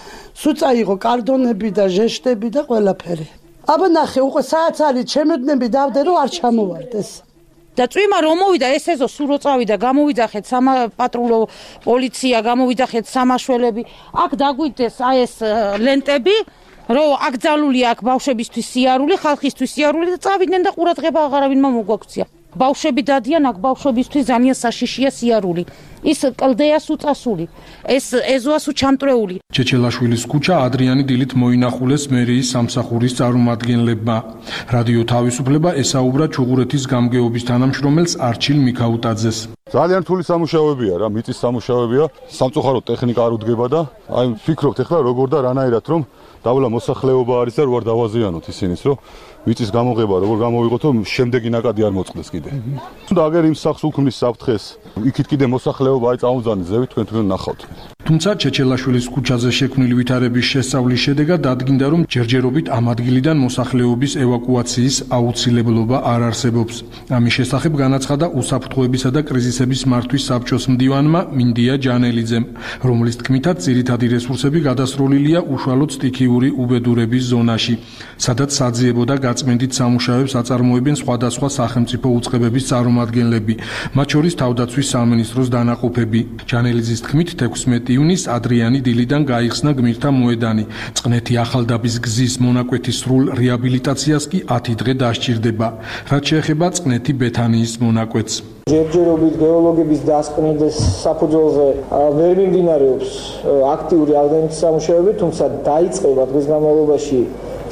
სუწაიღო კარდონები და ჟეშტები და ყველაფერი. აბა ნახე, უკვე საათს არის, ჩემოდნები დავდე რომ არ ჩამოვარდეს. და წვიმა რომ მოვიდა ეს ეზო სულ რო წავიდა, გამოვიძახეთ სამა პატრულო პოლიცია, გამოვიძახეთ სამაშველები. აქ დაგვიდეს აი ეს ლენტები, რომ აკრძალული აქ ბავშვებისთვის სიარული, ხალხისთვის სიარული და წავიდნენ და ყურადღება აღარავინმა მოგვაქცია. ბავშვები დადიან აქ ბავშვებისთვის ძალიან საშიშია სიარული. ის კლდეა უწასული. ეს ეზოა უჩამტრეული. ჩეჩელაშვილის ქუჩა ადრიანი დილით მოინახულეს მერიის სამსახურის წარმომადგენლებმა. რადიო თავისუფლება ესაუბრა ჩუღურეთის გამგეობის თანამშრომელს არჩილ მიქაუტაძეს. ძალიან რთული სამუშაოებია რა, მიწის სამუშაოებია, სამწუხაროდ ტექნიკა არ უდგება და აი ვფიქრობთ ახლა როგორ და რანაირად რომ დავლა მოსახლეობა არის და რო არ დავაზიანოთ ისინიც, რომ მიწის გამოღება როგორ გამოვიღოთ, რომ შემდეგი ნაკადი არ მოწყდეს კიდე. და აგერ იმ სახს უქმნის საფრთხეს, იქით კიდე მოსახლეობა აი წამოძანის ზევით თქვენ თქვენ ნახავთ. თუმცა ჩეჩელაშვილის ქუჩაზე შექმნილი ვითარების შესწავლის შედეგად დადგინდა, რომ ჯერჯერობით ამ ადგილიდან მოსახლეობის ევაკუაციის აუცილებლობა არ არსებობს. ამის შესახებ განაცხადა უსაფრთხოებისა და კრიზისების მართვის საბჭოს მდივანმა მინდია ჯანელიძემ, რომლის თქმითაც ძირითადი რესურსები გადასროლილია უშუალოდ სტიქიური უბედურების ზონაში, სადაც საძიებო და გაწმენდით სამუშაოებს აწარმოებენ სხვადასხვა სახელმწიფო უწყებების წარმომადგენლები, მათ შორის თავდაცვის სამინისტროს დანაყოფები. ჯანელიძის თქმით თექვსმეტი ივნის ადრიანი დილიდან გაიხსნა გმირთა მოედანი. წყნეთი ახალდაბის გზის მონაკვეთის სრულ რეაბილიტაციას კი ათი დღე დასჭირდება, რაც შეეხება წყნეთი ბეთანიის მონაკვეთს. ჯერჯერობით გეოლოგების დასკვნილის საფუძველზე ვერ მიმდინარეობს აქტიური აღდგენითი სამუშაოები, თუმცა დაიწყება დღის განმავლობაში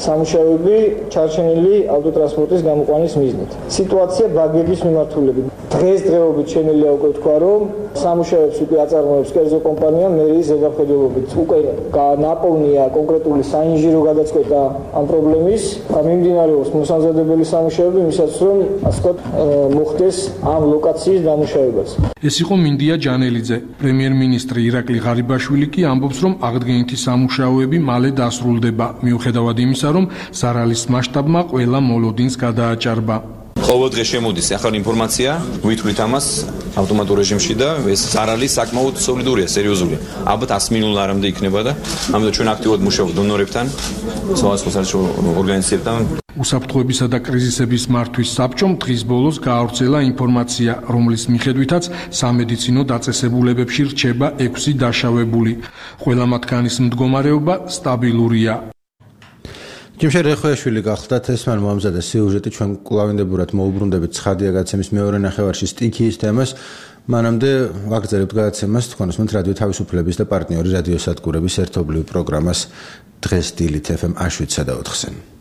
სამუშაოები ჩარჩენილი ავტოტრანსპორტის გამოყვანის მიზნით. სიტუაცია ბაგების მიმართულებით დღესდღეობით შემიძლია უკვე თქვა, რომ სამუშაოებს უკვე აწარმოებს კერძო კომპანია მერიის ზედამხედველობით. უკვე ნაპოვნია კონკრეტული საინჟირო გადაწყვეტა ამ პრობლემის. მიმდინარეობს მოსამზადებელი სამუშაოები, მისაც რომ ასე ვთქვათ, მოხდეს ამ ლოკაციის დამუშავებაც. ეს იყო მინდია ჯანელიძე. პრემიერ-მინისტრი ირაკლი ღარიბაშვილი კი ამბობს, რომ აღდგენითი სამუშაოები მალე დასრულდება, მიუხედავად იმისა, რომ ზარალის მასშტაბმა ყველა მოლოდინს გადააჭარბა. ყოველ დღე შემოდის ახალი ინფორმაცია, ვითვლით ამას ავტომატურ რეჟიმში და ეს ზარალი საკმაოდ სოლიდურია, სერიოზულია. ალბათ ას მინულამდე იქნება და ამიტომ ჩვენ აქტიურად მუშაობთ დონორებთან, სხვადასხვა საერთაშორისო ორგანიზაციებთან. უსაფრთხოებისა და კრიზისების მართვის საბჭომ დღის ბოლოს გაავრცელა ინფორმაცია, რომლის მიხედვითაც სამედიცინო დაწესებულებებში რჩება ექვსი დაშავებული. ყველა მათგანის მდგომარეობა სტაბილურია. ჯიმშე რეხოიაშვილი გახლდათ ესმან მომზადა სიუჟეტი, ჩვენ კვლავინდებურად მოუბრუნდებით ცხადია გადაცემის მეორე ნახევარში სტიქიის თემას. მანამდე ვაგრძელებთ გადაცემას თქვენ უსმენთ რადიო თავისუფლების და პარტნიორი რადიოსადგურების ერთობლივ პროგრამას დღეს დილით ეფ ემ შვიდსა და ოთხზე.